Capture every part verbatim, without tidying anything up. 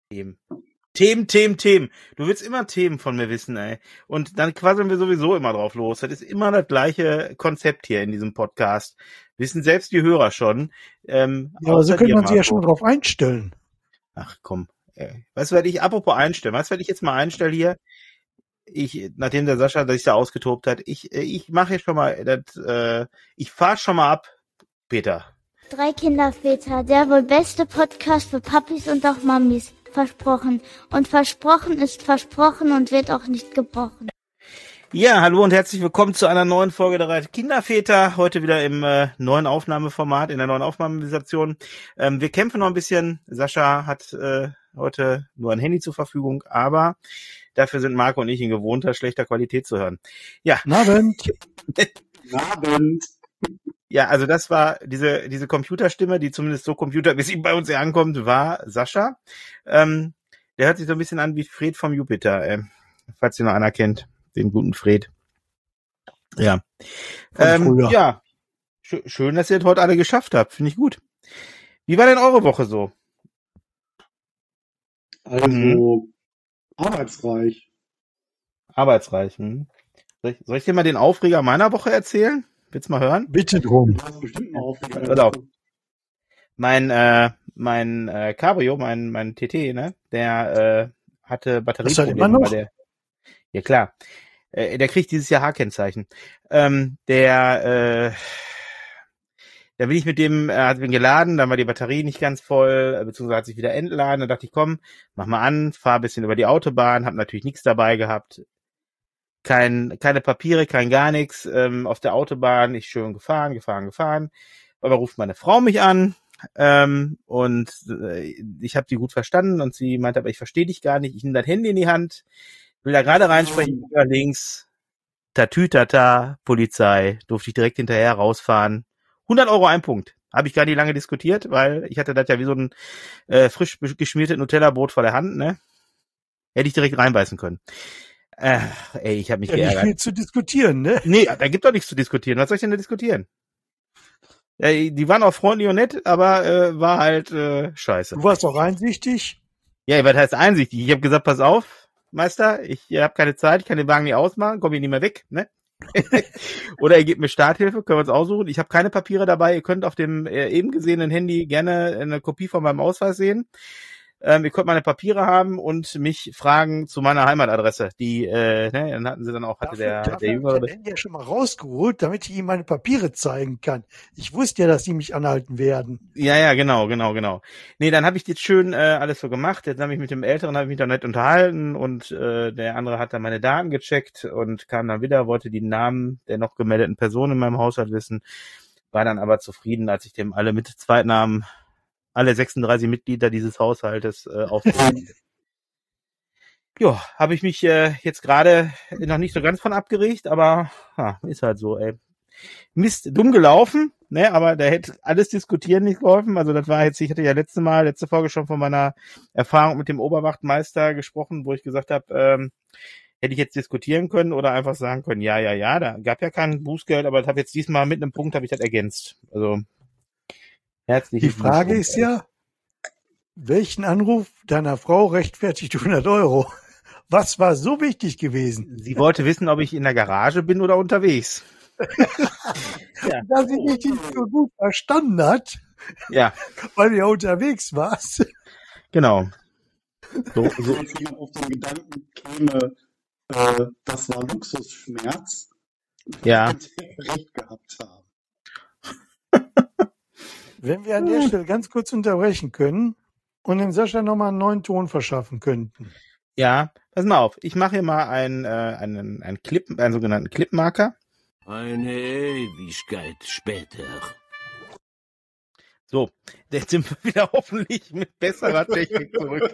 Themen. Themen, Themen, Themen. Du willst immer Themen von mir wissen, ey. Und dann quasseln wir sowieso immer drauf los. Das ist immer das gleiche Konzept hier in diesem Podcast. Wissen selbst die Hörer schon. Ähm, ja, aber so könnte man sich ja Marco. schon drauf einstellen. Ach komm. Ey. Weißt du, was ich, apropos einstellen, weißt du, was ich jetzt mal einstelle hier? Ich, nachdem der Sascha sich da ausgetobt hat, ich, ich mache jetzt schon mal, das, äh, ich fahr schon mal ab, Peter. Drei Kinderväter, der wohl beste Podcast für Papis und auch Mamis. Versprochen. Und versprochen ist versprochen und wird auch nicht gebrochen. Ja, hallo und herzlich willkommen zu einer neuen Folge der Drei Kinderväter. Heute wieder im äh, neuen Aufnahmeformat, in der neuen Aufnahmesituation. Ähm, wir kämpfen noch ein bisschen. Sascha hat äh, heute nur ein Handy zur Verfügung, aber dafür sind Marco und ich in gewohnter, schlechter Qualität zu hören. Ja. Guten Abend. Guten Abend. Ja, also das war diese diese Computerstimme, die zumindest so Computer, wie sie bei uns hier ankommt, war Sascha. Ähm, der hört sich so ein bisschen an wie Fred vom Jupiter, äh, falls ihr noch einer kennt, den guten Fred. Ja, ähm, ja, Sch- schön, dass ihr das heute alle geschafft habt, finde ich gut. Wie war denn eure Woche so? Also, mhm. arbeitsreich. Arbeitsreich, hm. Soll ich, soll ich dir mal den Aufreger meiner Woche erzählen? Willst du mal hören? Bitte drum. Du hast bestimmt einen Aufreger. Hör auf. Mein, äh, mein äh, Cabrio, mein, mein T T, ne, der äh, hatte Batterieprobleme bei der. Ja klar. Äh, der kriegt dieses Jahr H-Kennzeichen. Ähm, der, äh, da bin ich mit dem, er hat ihn geladen, dann war die Batterie nicht ganz voll, beziehungsweise hat sich wieder entladen. Da dachte ich, komm, mach mal an, fahr ein bisschen über die Autobahn, hab natürlich nichts dabei gehabt. Kein, keine Papiere, kein gar nichts, ähm, auf der Autobahn, ich schön gefahren, gefahren, gefahren. Aber ruft meine Frau mich an, ähm, und äh, ich habe die gut verstanden und sie meinte, aber ich verstehe dich gar nicht, ich nehme das Handy in die Hand, will da gerade reinsprechen, über links, Tatütata, Polizei, durfte ich direkt hinterher rausfahren. hundert Euro ein Punkt. Habe ich gar nicht lange diskutiert, weil ich hatte das ja wie so ein äh, frisch geschmiertes Nutella-Brot vor der Hand, ne? Hätte ich direkt reinbeißen können. Ach, ey, ich habe mich ja, geärgert. Nicht viel zu diskutieren, ne? Nee, da gibt doch nichts zu diskutieren. Was soll ich denn da diskutieren? Ja, die waren auch freundlich und nett, aber äh, war halt äh, scheiße. Du warst auch einsichtig? Ja, was heißt einsichtig? Ich habe gesagt, pass auf, Meister, ich habe keine Zeit, ich kann den Wagen nicht ausmachen, komm hier nicht mehr weg, ne? Oder ihr gebt mir Starthilfe, können wir uns aussuchen. Ich habe keine Papiere dabei, ihr könnt auf dem äh, eben gesehenen Handy gerne eine Kopie von meinem Ausweis sehen. Ähm, ihr könnt meine Papiere haben und mich fragen zu meiner Heimatadresse. Die, äh, ne, dann hatten sie dann auch, hatte dafür, der, dafür der Jüngere. Ich habe ja schon mal rausgeholt, damit ich ihm meine Papiere zeigen kann. Ich wusste ja, dass sie mich anhalten werden. Ja, ja, genau, genau, genau. Nee, dann habe ich jetzt schön äh, alles so gemacht. Jetzt habe ich mit dem Älteren habe ich mich da nett unterhalten und äh, der andere hat dann meine Daten gecheckt und kam dann wieder, wollte die Namen der noch gemeldeten Person in meinem Haushalt wissen, war dann aber zufrieden, als ich dem alle mit Zweitnamen alle sechsunddreißig Mitglieder dieses Haushaltes äh, aufgeschrieben. Ja, habe ich mich äh, jetzt gerade noch nicht so ganz von abgeregt, aber ha, ist halt so, ey. Mist, dumm gelaufen, ne, aber da hätte alles diskutieren nicht geholfen. Also das war jetzt, ich hatte ja letzte Mal, letzte Folge schon von meiner Erfahrung mit dem Oberwachtmeister gesprochen, wo ich gesagt habe, ähm, hätte ich jetzt diskutieren können oder einfach sagen können, ja, ja, ja, da gab ja kein Bußgeld, aber das habe jetzt diesmal mit einem Punkt habe ich das ergänzt. Also herzlich. Die Frage ist ja, welchen Anruf deiner Frau rechtfertigt hundert Euro? Was war so wichtig gewesen? Sie wollte wissen, ob ich in der Garage bin oder unterwegs. Ja. Dass sie dich nicht so gut verstanden hat, ja, weil du ja unterwegs warst. Genau. So, so. Wenn jemand auf den Gedanken käme, äh, das war Luxusschmerz, ja. hätte er recht gehabt haben. Wenn wir an der Stelle ganz kurz unterbrechen können und dem Sascha nochmal einen neuen Ton verschaffen könnten. Ja, pass mal auf. Ich mache hier mal einen, äh, einen, einen Clip, einen sogenannten Clipmarker. Eine Ewigkeit später. So, jetzt sind wir wieder hoffentlich mit besserer Technik zurück.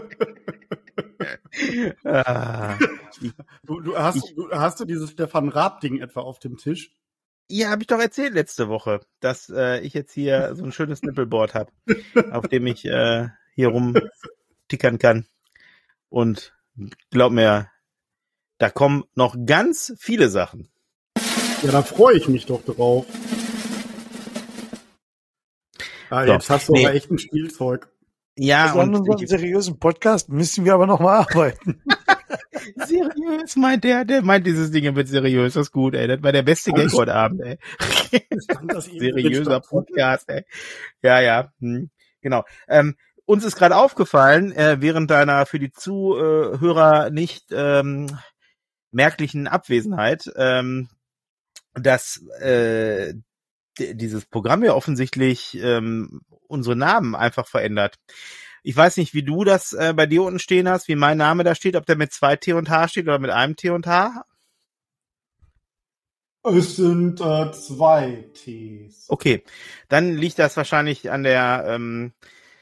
ah, ich, du, du, hast, ich, du, hast du dieses Stefan Raab-Ding etwa auf dem Tisch? Ja, habe ich doch erzählt letzte Woche, dass äh, ich jetzt hier so ein schönes Nippelboard habe, auf dem ich äh, hier rumtickern kann. Und glaub mir, da kommen noch ganz viele Sachen. Ja, da freue ich mich doch drauf. Ah, so, jetzt hast du nee. aber echt ein Spielzeug. Ja, also an und unserem ich, seriösen Podcast müssen wir aber noch mal arbeiten. seriös meint der, der meint dieses Ding wird seriös, das ist gut, ey. Das war der beste Gag heute Abend, ey. Seriöser Podcast, ey. Ja, ja, hm, genau. Ähm, uns ist gerade aufgefallen, äh, während deiner für die Zuhörer nicht ähm, merklichen Abwesenheit, ähm, dass äh, d- dieses Programm ja offensichtlich ähm, unsere Namen einfach verändert. Ich weiß nicht, wie du das äh, bei dir unten stehen hast, wie mein Name da steht, ob der mit zwei T und H steht oder mit einem T und H. Es sind äh, zwei Ts. Okay, dann liegt das wahrscheinlich an der ähm,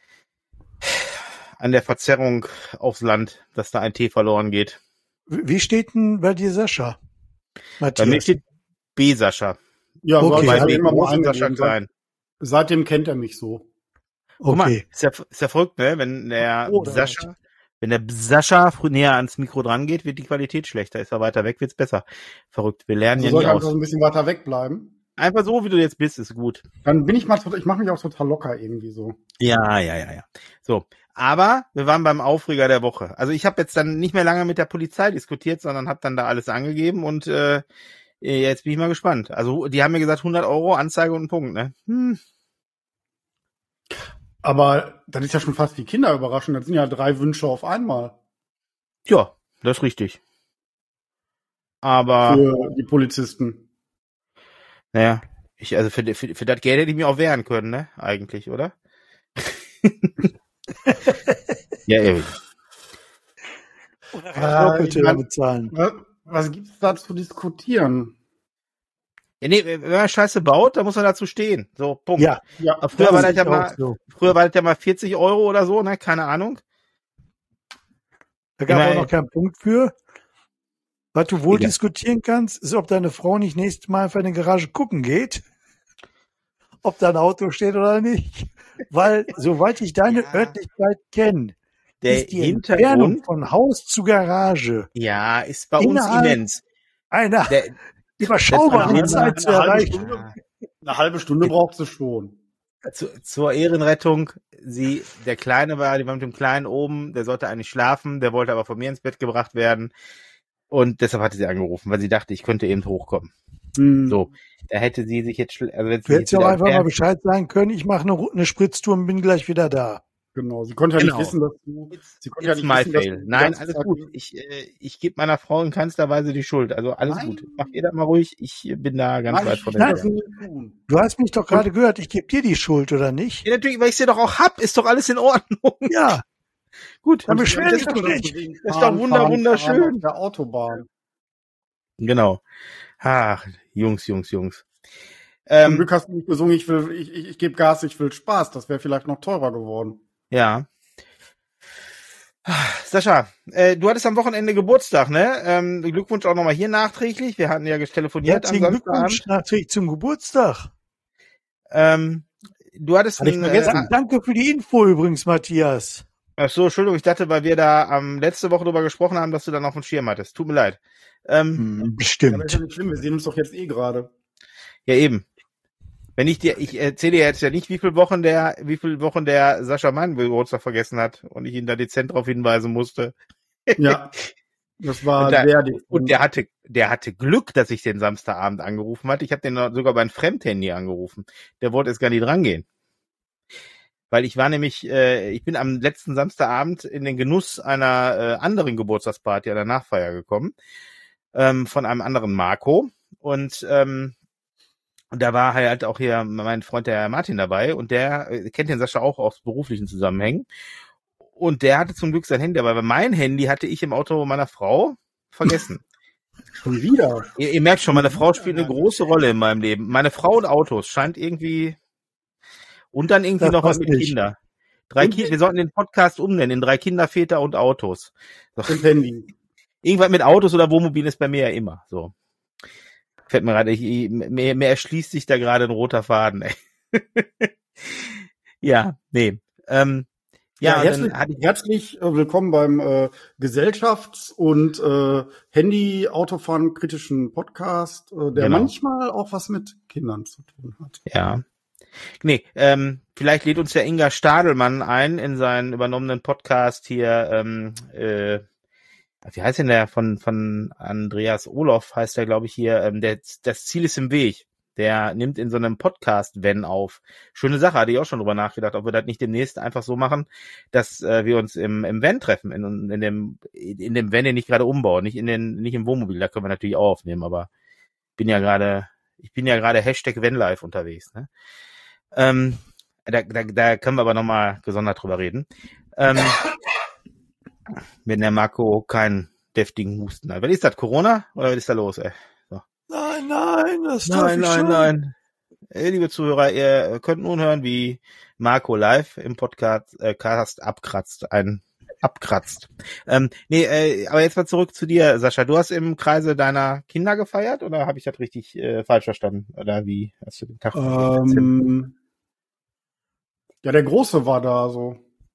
an der Verzerrung aufs Land, dass da ein T verloren geht. Wie steht denn bei dir Sascha? Bei mir steht B. Sascha. Ja, Okay, okay, Bei hat B. immer groß mal und Sascha eingegeben. klein. Seitdem kennt er mich so. Guck mal, Okay. ist ja, ist ja verrückt, ne? Wenn der Oh, da Sascha, wenn der Sascha frü- näher ans Mikro dran geht, wird die Qualität schlechter. Ist er weiter weg, wird's besser. Verrückt. Wir lernen Also ja soll nie ich einfach aus. so ein bisschen weiter wegbleiben. Einfach so, wie du jetzt bist, ist gut. Dann bin ich mal, tot- ich mache mich auch total locker irgendwie so. Ja, ja, ja, ja. So. Aber wir waren beim Aufreger der Woche. Also ich habe jetzt dann nicht mehr lange mit der Polizei diskutiert, sondern habe dann da alles angegeben und äh, jetzt bin ich mal gespannt. Also die haben mir gesagt hundert Euro Anzeige und ein Punkt, ne? Hm. Aber das ist ja schon fast wie Kinderüberraschung. Das sind ja drei Wünsche auf einmal Ja, das ist richtig. Aber für die Polizisten. naja, ich, also für, für, für das Geld hätte ich mir auch wehren können, ne? Eigentlich, oder? Ja, eben. Doppelte ich mein- bezahlen. Was, was gibt's da zu diskutieren? Ja, nee, wenn man Scheiße baut, dann muss man dazu stehen. So, Punkt. Ja, Ja, Aber früher war das sehe ja ich mal, auch so. früher war das ja mal vierzig Euro oder so, ne? Keine Ahnung. Da gab es Immer- auch noch keinen Punkt für. Was du wohl Egal. diskutieren kannst, ist, ob deine Frau nicht nächstes Mal einfach in die Garage gucken geht, ob da ein Auto steht oder nicht. Weil, soweit ich deine Ja. Örtlichkeit kenne, Der ist die Entfernung Hintergrund, von Haus zu Garage ja, ist bei uns Innerhalb- immens. einer Der, überschaubaren das- Zeit zu eine halbe erreichen. Stunde. Eine halbe Stunde braucht sie schon. zu, zur Ehrenrettung, sie, der Kleine war, die war mit dem Kleinen oben, der sollte eigentlich schlafen, der wollte aber von mir ins Bett gebracht werden. Und deshalb hatte sie angerufen, weil sie dachte, ich könnte eben hochkommen. Hm. So, da hätte sie sich jetzt, schl- also wenn sie Du sich hättest ja auch wieder einfach mal entfernt- Bescheid sagen können, ich mache eine, Ru- eine Spritztour und bin gleich wieder da. Genau. Sie konnte ja Genau. nicht wissen, dass du. Sie konnte ja It's nicht my wissen, dass fail. du die Nein, ganze alles Zeit- gut. Ich, äh, ich gebe meiner Frau in keinster Weise die Schuld. Also alles Nein. gut. Macht ihr da mal ruhig. Ich bin da ganz Nein, weit ich von will der das nie tun. Du hast mich doch gerade gehört, ich gebe dir die Schuld, oder nicht? Ja, natürlich, weil ich sie doch auch hab, ist doch alles in Ordnung. Ja, Gut. Dann Und beschwer das dich ist doch doch nicht. Das ist doch wunder- wunderschön. Auf der Autobahn. Genau. Ach, Jungs, Jungs, Jungs. Zum Ähm, Glück hast du nicht gesungen, ich will, ich, ich, ich gebe Gas, ich will Spaß. Das wäre vielleicht noch teurer geworden. ja. Sascha, äh, du hattest am Wochenende Geburtstag, ne? Ähm, Glückwunsch auch nochmal hier nachträglich. Wir hatten ja telefoniert am herzlichen Glückwunsch Samstagabend. nachträglich zum Geburtstag. Ähm, du hattest Hatte ich ein, vergessen. äh, Danke für die Info übrigens, Matthias. ach so, Entschuldigung, ich dachte, weil wir da am letzte Woche drüber gesprochen haben, dass du dann auf dem Schirm hattest. Tut mir leid. Ähm, Hm, Aber ist bestimmt. ja nicht schlimm, wir sehen uns doch jetzt eh gerade. Ja, eben. Wenn ich dir, ich erzähle dir jetzt ja nicht, wie viele Wochen der, wie viele Wochen der Sascha meinen Geburtstag vergessen hat und ich ihn da dezent darauf hinweisen musste. Ja. Das war Und der- sehr dick. Und der hatte, der hatte Glück, dass ich den Samstagabend angerufen hatte. Ich habe den sogar bei einem Fremdhandy angerufen. Der wollte jetzt gar nicht rangehen. Weil ich war nämlich, äh, ich bin am letzten Samstagabend in den Genuss einer äh, anderen Geburtstagsparty, einer Nachfeier gekommen, ähm, von einem anderen Marco. Und ähm, und da war halt auch hier mein Freund, der Martin, dabei. Und der äh, kennt den Sascha auch aus beruflichen Zusammenhängen. Und der hatte zum Glück sein Handy, aber mein Handy hatte ich im Auto meiner Frau vergessen. Schon wieder. Ihr, ihr merkt schon, meine Frau spielt eine große Rolle in meinem Leben. Meine Frau und Autos scheint irgendwie und dann irgendwie Das noch was passt mit nicht. Kinder. Drei Und- Kinder, wir sollten den Podcast umnennen in drei Kinder, Väter und Autos. So. Und Handy. Irgendwas mit Autos oder Wohnmobil ist bei mir ja immer so. Fällt mir gerade, ich- ich- mir, mir erschließt sich da gerade ein roter Faden. Ey. ja, nee. Ähm, ja, Ja, und herzlich, dann hatte ich, herzlich äh, willkommen beim äh, Gesellschafts- und äh, Handy-Autofahren-kritischen Podcast, äh, der Genau. manchmal auch was mit Kindern zu tun hat. ja. Nee, ähm, vielleicht lädt uns der Inga Stadelmann ein in seinen übernommenen Podcast hier, ähm, äh, wie heißt denn der von von Andreas Olof, heißt der, glaube ich, hier, ähm, der, das Ziel ist im Weg. Der nimmt in so einem Podcast-Van auf. Schöne Sache, hatte ich auch schon drüber nachgedacht, ob wir das nicht demnächst einfach so machen, dass äh, wir uns im im Van treffen, in, in dem in dem Van, den ich gerade umbaue, nicht in den nicht im Wohnmobil, da können wir natürlich auch aufnehmen, aber bin ja gerade, ich bin ja gerade Hashtag Vanlife unterwegs, ne? Ähm, da, da, da können wir aber nochmal gesondert drüber reden. Ähm, wenn der Marco keinen deftigen Husten hat. Was ist das, Corona? Oder was ist da los, ey? So. Nein, nein, das Nein, darf ich nein, schon. nein. Ey, liebe Zuhörer, ihr könnt nun hören, wie Marco live im Podcast äh, Cast abkratzt. Ein abkratzt. Ähm, nee, äh, aber jetzt mal zurück zu dir, Sascha. Du hast im Kreise deiner Kinder gefeiert oder habe ich das richtig äh, falsch verstanden? Oder wie hast du den Tag Ähm, ja, der Große war da so.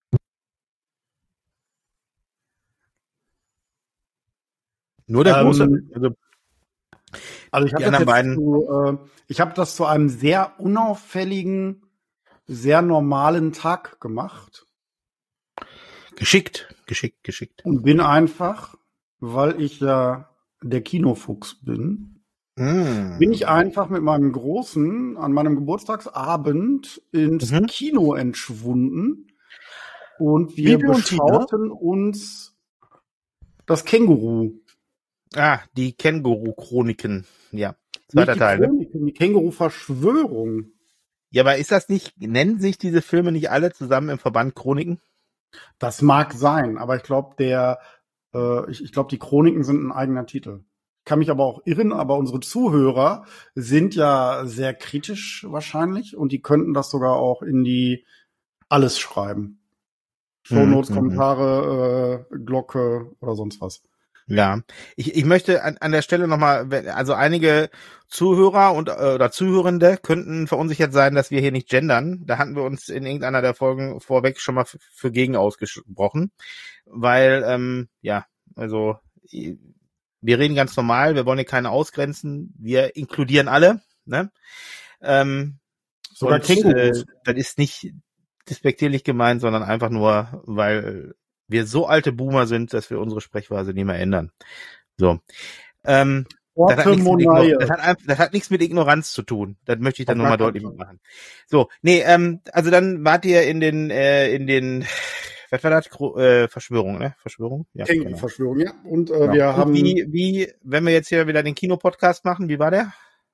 Nur der ähm, Große? Also, Also ich habe die das, anderen jetzt zu, äh, ich hab das zu einem sehr unauffälligen, sehr normalen Tag gemacht. Geschickt, geschickt, geschickt. Und bin einfach, weil ich ja der Kinofuchs bin, Mm. bin ich einfach mit meinem Großen an meinem Geburtstagsabend ins Mhm. Kino entschwunden. Und wir Bibi und Tina? beschauten uns das Känguru. Ah, die Känguru-Chroniken. Ja, Nicht zweiter die Teil. Ne? Chroniken, die Känguru-Verschwörung. Ja, aber ist das nicht, nennen sich diese Filme nicht alle zusammen im Verband Chroniken? Das mag sein, aber ich glaube, der, äh, ich, ich glaube, die Chroniken sind ein eigener Titel. Kann mich aber auch irren, aber unsere Zuhörer sind ja sehr kritisch wahrscheinlich und die könnten das sogar auch in die alles schreiben. Shownotes, Mhm. Kommentare, äh, Glocke oder sonst was. Ja, ich, ich möchte an, an der Stelle nochmal, also einige Zuhörer und äh, oder Zuhörende könnten verunsichert sein, dass wir hier nicht gendern. Da hatten wir uns in irgendeiner der Folgen vorweg schon mal f- für gegen ausgesprochen, weil, ähm, ja, also wir reden ganz normal, wir wollen hier keine ausgrenzen, wir inkludieren alle, ne? Ähm, Sogar und, Kängurus. Äh, das ist nicht despektierlich gemeint, sondern einfach nur, weil wir so alte Boomer sind, dass wir unsere Sprechweise nicht mehr ändern. So. Ähm, das, hat nichts mit Ignor- das, hat einfach, das hat nichts mit Ignoranz zu tun. Das möchte ich dann nochmal deutlich machen. So, nee, ähm, also dann wart ihr in den, äh, in den, was war das? Gro- äh, Verschwörung, ne? Verschwörung? Ja, genau. Känguru-Verschwörung, ja. Und äh, Genau. wir Und haben wie, wie, wenn wir jetzt hier wieder den Kinopodcast machen, wie war der?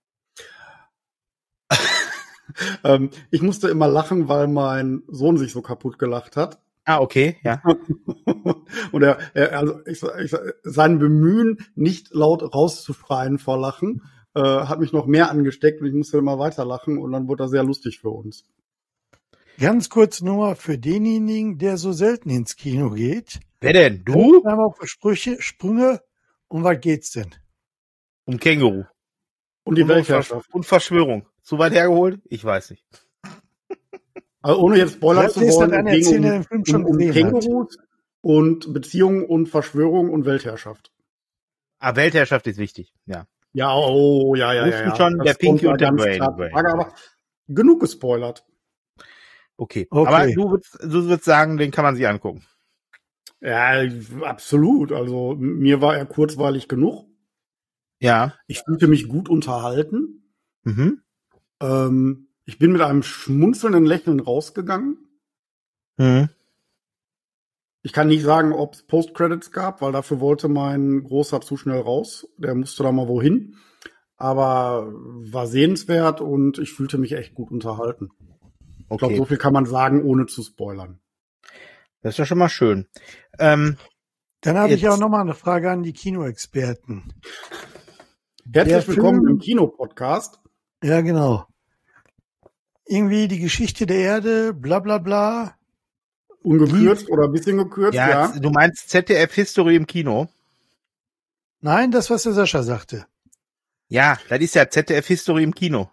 ähm, ich musste immer lachen, weil mein Sohn sich so kaputt gelacht hat. Ah, okay, ja. Und er, er also ich, ich, sein Bemühen, nicht laut rauszuschreien vor Lachen, äh, hat mich noch mehr angesteckt und ich musste immer weiter lachen und dann wurde er sehr lustig für uns. Ganz kurz nur für denjenigen, der so selten ins Kino geht. Wer denn? Du? Einmal auf Sprüche, Sprünge. Um was geht's denn? Um Känguru. Und die Und Weltherrschaft. Und Verschwörung. Zu weit hergeholt? Ich weiß nicht. Also ohne jetzt spoilern Vielleicht zu ist wollen, das ein es ging Erzähler, um, der den Film schon um, um gesehen hat. Kängurus und Beziehungen und Verschwörung und Weltherrschaft. Ah, Weltherrschaft ist wichtig, ja. Ja, oh, ja, ja, ja. Wussten ja. schon, Das der Pinky kommt und der ganz Brain. klar zur Brain. Frage, aber genug gespoilert. Okay. Okay. Aber du würdest, du würdest sagen, den kann man sich angucken. Ja, absolut. Also mir war er kurzweilig genug. Ja. Ich fühlte mich gut unterhalten. Mhm. Ähm, ich bin mit einem schmunzelnden Lächeln rausgegangen. Mhm. Ich kann nicht sagen, ob es Post-Credits gab, weil dafür wollte mein Großer zu schnell raus. Der musste da mal wohin. Aber war sehenswert und ich fühlte mich echt gut unterhalten. Ich glaube, Okay. so viel kann man sagen, ohne zu spoilern. Das ist ja schon mal schön. Ähm, Dann habe ich Jetzt- auch noch mal eine Frage an die Kinoexperten. Herzlich Der willkommen Film- im Kino-Podcast. Ja, genau. Irgendwie die Geschichte der Erde, bla bla bla. Ungekürzt oder ein bisschen gekürzt, ja, ja. du meinst Z D F History im Kino? Nein, das, was der Sascha sagte. Ja, das ist ja Z D F History im Kino.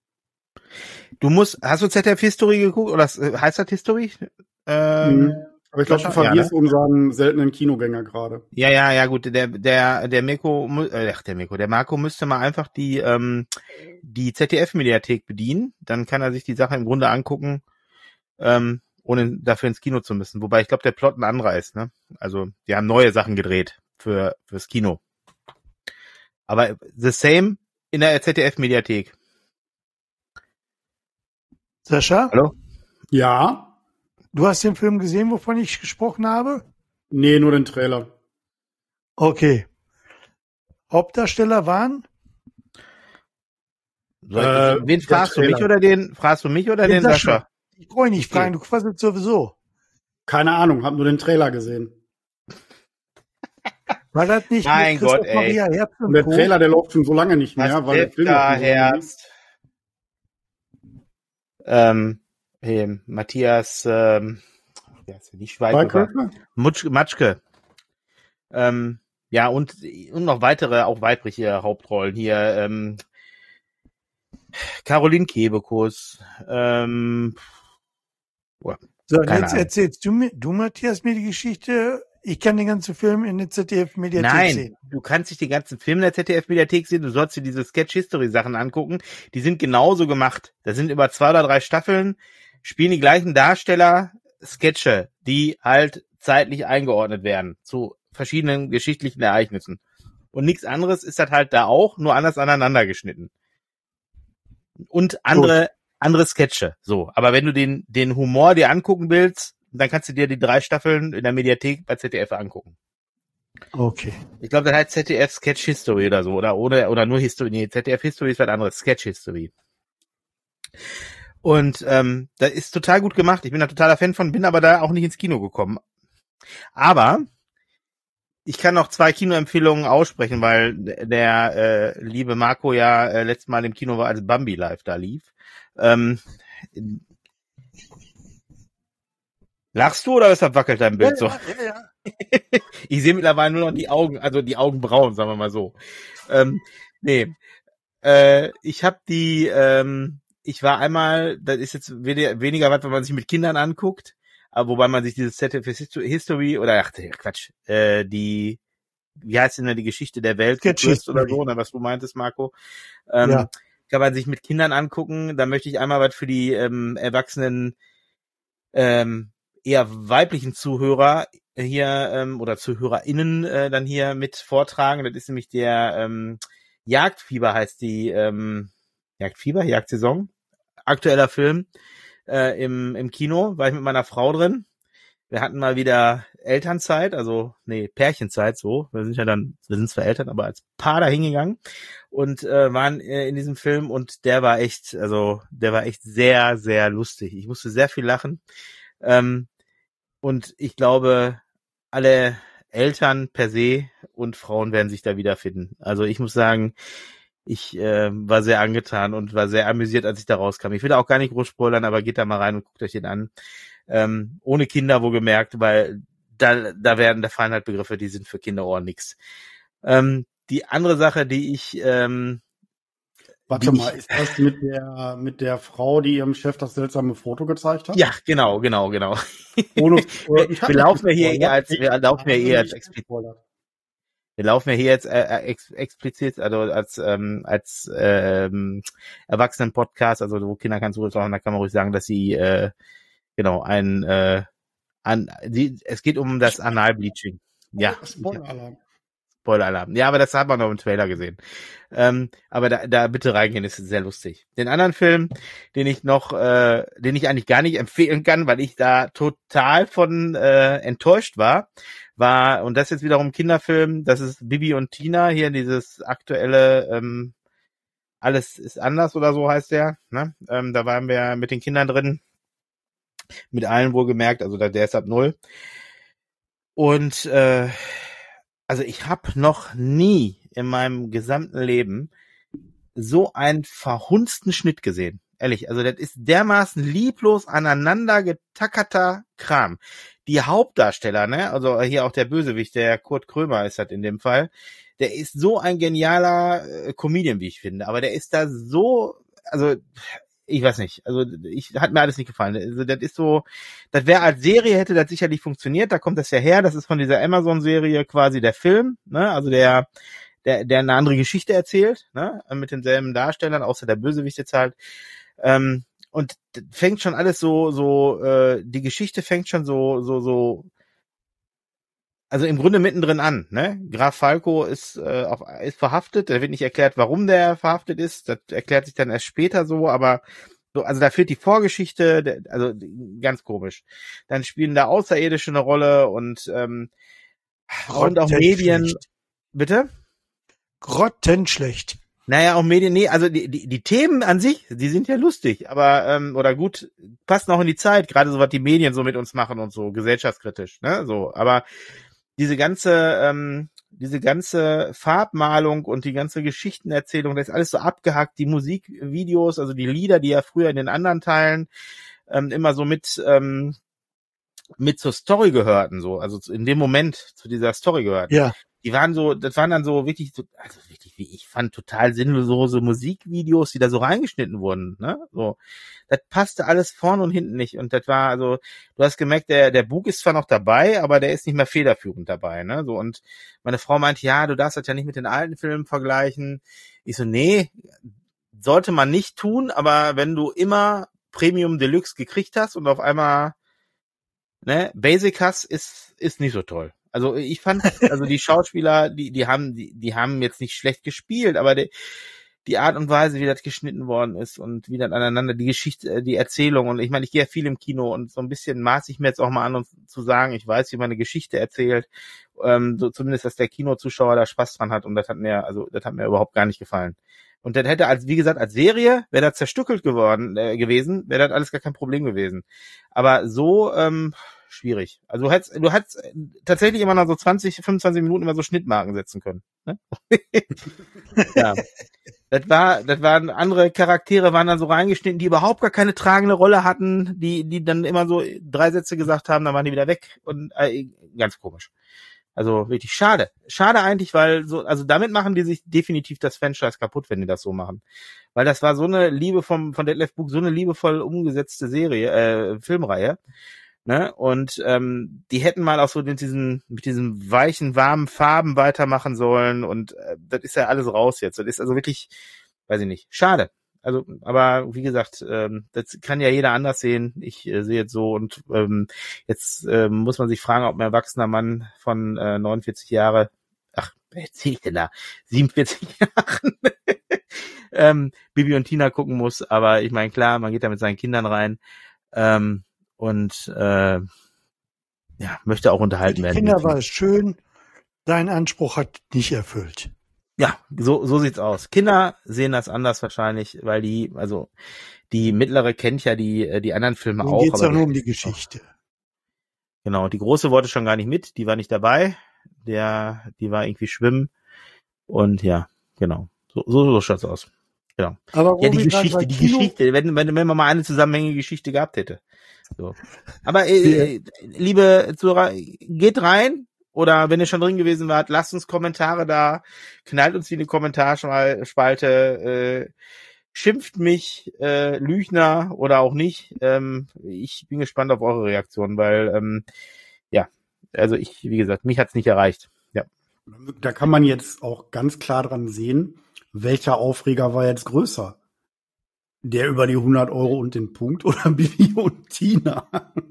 Du musst, hast du Z D F History geguckt oder heißt das History? Ähm, Mhm. Aber ich glaube, du verlierst ja, ne? unseren seltenen Kinogänger gerade. Ja, ja, ja, gut. Der, der, der Mirko, äh, ach, der Mirko, der Marco müsste mal einfach die, ähm, die Z D F-Mediathek bedienen. Dann kann er sich die Sache im Grunde angucken, ähm, ohne dafür ins Kino zu müssen. Wobei ich glaube, der Plot ein anderer ist, ne? Also, die haben neue Sachen gedreht für, fürs Kino. Aber the same in der Z D F-Mediathek. Sascha? Hallo? Ja? Du hast den Film gesehen, wovon ich gesprochen habe? Nee, nur den Trailer. Okay. Hauptdarsteller waren? Soll ich, äh, wen fragst du, mich oder den? Fragst du mich oder den, den Sascha? Sascha? Ich brauche nicht fragen, du quasselst sowieso. Keine Ahnung, hab nur den Trailer gesehen. War das nicht mein Gott, ey. Maria Herbst und und der Co? Trailer, der läuft schon so lange nicht mehr, Was weil der Film da Herbst. Ähm, hey, Matthias, ähm, ja, ist ja nicht Schweighöfer. Mutsch, Matschke. Ähm, ja, und, und noch weitere, auch weibliche Hauptrollen hier, ähm, Caroline Kebekus, ähm, boah, so, und jetzt Ahnung. erzählst du mir, du Matthias, mir die Geschichte. Ich kann den ganzen Film in der Z D F-Mediathek Nein, sehen. Du kannst nicht den ganzen Film in der Z D F-Mediathek sehen, du sollst dir diese Sketch-History-Sachen angucken. Die sind genauso gemacht. Da sind über zwei oder drei Staffeln, spielen die gleichen Darsteller Sketche, die halt zeitlich eingeordnet werden zu verschiedenen geschichtlichen Ereignissen. Und nichts anderes ist das halt da auch, nur anders aneinander geschnitten. Und andere, Gut. andere Sketche, so. Aber wenn du den, den Humor dir angucken willst, dann kannst du dir die drei Staffeln in der Mediathek bei Z D F angucken. Okay. Ich glaube, das heißt Z D F Sketch History oder so, oder, oder, oder nur History. Nee, Z D F History ist was anderes. Sketch History. Und, ähm, das ist total gut gemacht. Ich bin da totaler Fan von, bin aber da auch nicht ins Kino gekommen. Aber ich kann noch zwei Kinoempfehlungen aussprechen, weil der, äh, liebe Marco ja äh, letztes Mal im Kino war, als Bambi live da lief. Ähm, Lachst du oder ist das wackelt dein Bild so? Ja, ja, ja. Ich sehe mittlerweile nur noch die Augen, also die Augenbrauen, sagen wir mal so. Ähm, nee, äh, ich habe die, ähm, ich war einmal, das ist jetzt weniger, weniger was, wenn man sich mit Kindern anguckt, aber wobei man sich dieses Z D F History oder ach Quatsch, äh, die, wie heißt denn die Geschichte der Welt oder so, oder was du meintest, Marco? Ähm, ja. Kann man sich mit Kindern angucken. Da möchte ich einmal was für die ähm, Erwachsenen ähm, eher weiblichen Zuhörer hier ähm, oder ZuhörerInnen äh, dann hier mit vortragen. Das ist nämlich der ähm, Jagdfieber heißt die ähm, Jagdfieber, Jagdsaison. Aktueller Film äh, im im Kino, war ich mit meiner Frau drin. Wir hatten mal wieder Elternzeit, also nee, Pärchenzeit so. Wir sind ja dann, wir sind zwar Eltern, aber als Paar da hingegangen und äh, waren äh, in diesem Film und der war echt, also der war echt sehr, sehr lustig. Ich musste sehr viel lachen. Ähm, Und ich glaube, alle Eltern per se und Frauen werden sich da wiederfinden. Also ich muss sagen, ich äh, war sehr angetan und war sehr amüsiert, als ich da rauskam. Ich will auch gar nicht groß spoilern, aber geht da mal rein und guckt euch den an. Ähm, ohne Kinder wohlgemerkt, weil da da werden, da fallen halt Begriffe, die sind für Kinderohren nix. Ähm, die andere Sache, die ich ähm, Warte mal, ist das mit der mit der Frau, die ihrem Chef das seltsame Foto gezeigt hat? Ja, genau, genau, genau. Bonus, äh, wir laufen ja hier eher als wir laufen ja eher als explizit. Wir laufen ja hier jetzt äh, ex, explizit, also als ähm, als ähm, Erwachsenen-Podcast, also wo Kinder kein Zugriff haben, da kann man ruhig sagen, dass sie äh, genau ein äh, an die, es geht um das Analbleaching. Ja. Spoiler-Alarm. Spoiler-Alarm. Ja, aber das hat man noch im Trailer gesehen. Ähm, aber da, da bitte reingehen, ist sehr lustig. Den anderen Film, den ich noch, äh, den ich eigentlich gar nicht empfehlen kann, weil ich da total von äh, enttäuscht war, war, und das ist jetzt wiederum ein Kinderfilm, das ist Bibi und Tina, hier dieses aktuelle ähm, Alles ist anders oder so heißt der. Ne? Ähm, da waren wir mit den Kindern drin, mit allen wohlgemerkt, also der ist ab null. Und äh, also ich habe noch nie in meinem gesamten Leben so einen verhunzten Schnitt gesehen. Ehrlich, also das ist dermaßen lieblos aneinander getackerter Kram. Die Hauptdarsteller, ne, also hier auch der Bösewicht, der Kurt Krömer ist das in dem Fall, der ist so ein genialer äh, Comedian, wie ich finde. Aber der ist da so, also ich weiß nicht, also ich hat mir alles nicht gefallen. Also das ist so, das wäre als Serie hätte das sicherlich funktioniert, da kommt das ja her, das ist von dieser Amazon-Serie quasi der Film, ne, also der, der, der eine andere Geschichte erzählt, ne, mit denselben Darstellern, außer der Bösewicht jetzt halt, ähm, und fängt schon alles so, so, äh, die Geschichte fängt schon so, so, so, also im Grunde mittendrin an, ne? Graf Falco ist, äh, auf, ist verhaftet, da wird nicht erklärt, warum der verhaftet ist, das erklärt sich dann erst später so, aber so, also da fehlt die Vorgeschichte, der, also ganz komisch. Dann spielen da Außerirdische eine Rolle und, ähm, und auch Medien. Bitte? Grottenschlecht. Naja, auch Medien, nee, also die, die, die Themen an sich, die sind ja lustig, aber, ähm, oder gut, passen auch in die Zeit, gerade so was die Medien so mit uns machen und so, gesellschaftskritisch, ne, so, aber diese ganze, ähm, diese ganze Farbmalung und die ganze Geschichtenerzählung, das ist alles so abgehackt, die Musikvideos, also die Lieder, die ja früher in den anderen Teilen ähm, immer so mit, ähm, mit zur Story gehörten, so, also in dem Moment zu dieser Story gehörten. Ja. Die waren so, das waren dann so wirklich, so, also wirklich, wie ich fand, total sinnlose Musikvideos, die da so reingeschnitten wurden, ne, so. Das passte alles vorne und hinten nicht und das war, also, du hast gemerkt, der, der Bug ist zwar noch dabei, aber der ist nicht mehr federführend dabei, ne, so, und meine Frau meint, ja, du darfst das ja nicht mit den alten Filmen vergleichen. Ich so, nee, sollte man nicht tun, aber wenn du immer Premium Deluxe gekriegt hast und auf einmal, ne, Basic hast, ist, ist nicht so toll. Also ich fand, also die Schauspieler, die die haben die die haben jetzt nicht schlecht gespielt, aber die, die Art und Weise, wie das geschnitten worden ist und wie das aneinander, die Geschichte, die Erzählung und ich meine, ich gehe ja viel im Kino und so ein bisschen maß ich mir jetzt auch mal an, um zu sagen, ich weiß, wie man eine Geschichte erzählt, ähm, so zumindest, dass der Kinozuschauer da Spaß dran hat und das hat mir, also das hat mir überhaupt gar nicht gefallen. Und das hätte als, wie gesagt, als Serie wäre das zerstückelt geworden äh, gewesen, wäre das alles gar kein Problem gewesen. Aber so, ähm, schwierig. Also du hättest, du hättest tatsächlich immer noch so zwanzig, fünfundzwanzig Minuten immer so Schnittmarken setzen können. Ne? Ja. Das war, das waren andere Charaktere, waren dann so reingeschnitten, die überhaupt gar keine tragende Rolle hatten, die, die dann immer so drei Sätze gesagt haben, dann waren die wieder weg und äh, ganz komisch. Also wirklich schade. Schade eigentlich, weil so, also damit machen die sich definitiv das Franchise kaputt, wenn die das so machen. Weil das war so eine Liebe vom, von Detlef Buck, so eine liebevoll umgesetzte Serie, äh, Filmreihe. Ne? Und ähm, die hätten mal auch so mit diesen, mit diesen weichen, warmen Farben weitermachen sollen und äh, das ist ja alles raus jetzt. Das ist also wirklich, weiß ich nicht, schade. Also, aber wie gesagt, ähm, das kann ja jeder anders sehen. Ich äh, sehe jetzt so und ähm, jetzt äh, muss man sich fragen, ob ein erwachsener Mann von äh, neunundvierzig Jahre, ach, wer erzähl ich denn da? siebenundvierzig Jahren ähm, Bibi und Tina gucken muss. Aber ich meine, klar, man geht da mit seinen Kindern rein. Ähm, und äh, ja, möchte auch unterhalten werden. Kinder war es schön, dein Anspruch hat nicht erfüllt. Ja, so so sieht's aus. Kinder sehen das anders wahrscheinlich, weil die, also die mittlere kennt ja die die anderen Filme Nun auch. geht's aber ja nur um die Geschichte. Genau, die große wollte schon gar nicht mit, die war nicht dabei. Der, die war irgendwie schwimmen und ja, genau, so so, so schaut's aus. Genau. Aber ja, die Geschichte, die Kino Geschichte, wenn, wenn, wenn man mal eine zusammenhängende Geschichte gehabt hätte. So. Aber äh, liebe Zuhörer, geht rein oder wenn ihr schon drin gewesen wart, lasst uns Kommentare da, knallt uns in die Kommentarspalte, äh, schimpft mich, äh, Lügner oder auch nicht. Ähm, ich bin gespannt auf eure Reaktion, weil ähm, ja, also ich, wie gesagt, mich hat's nicht erreicht. Ja. Da kann man jetzt auch ganz klar dran sehen, welcher Aufreger war jetzt größer? Der über die hundert Euro und den Punkt oder Bibi und Tina?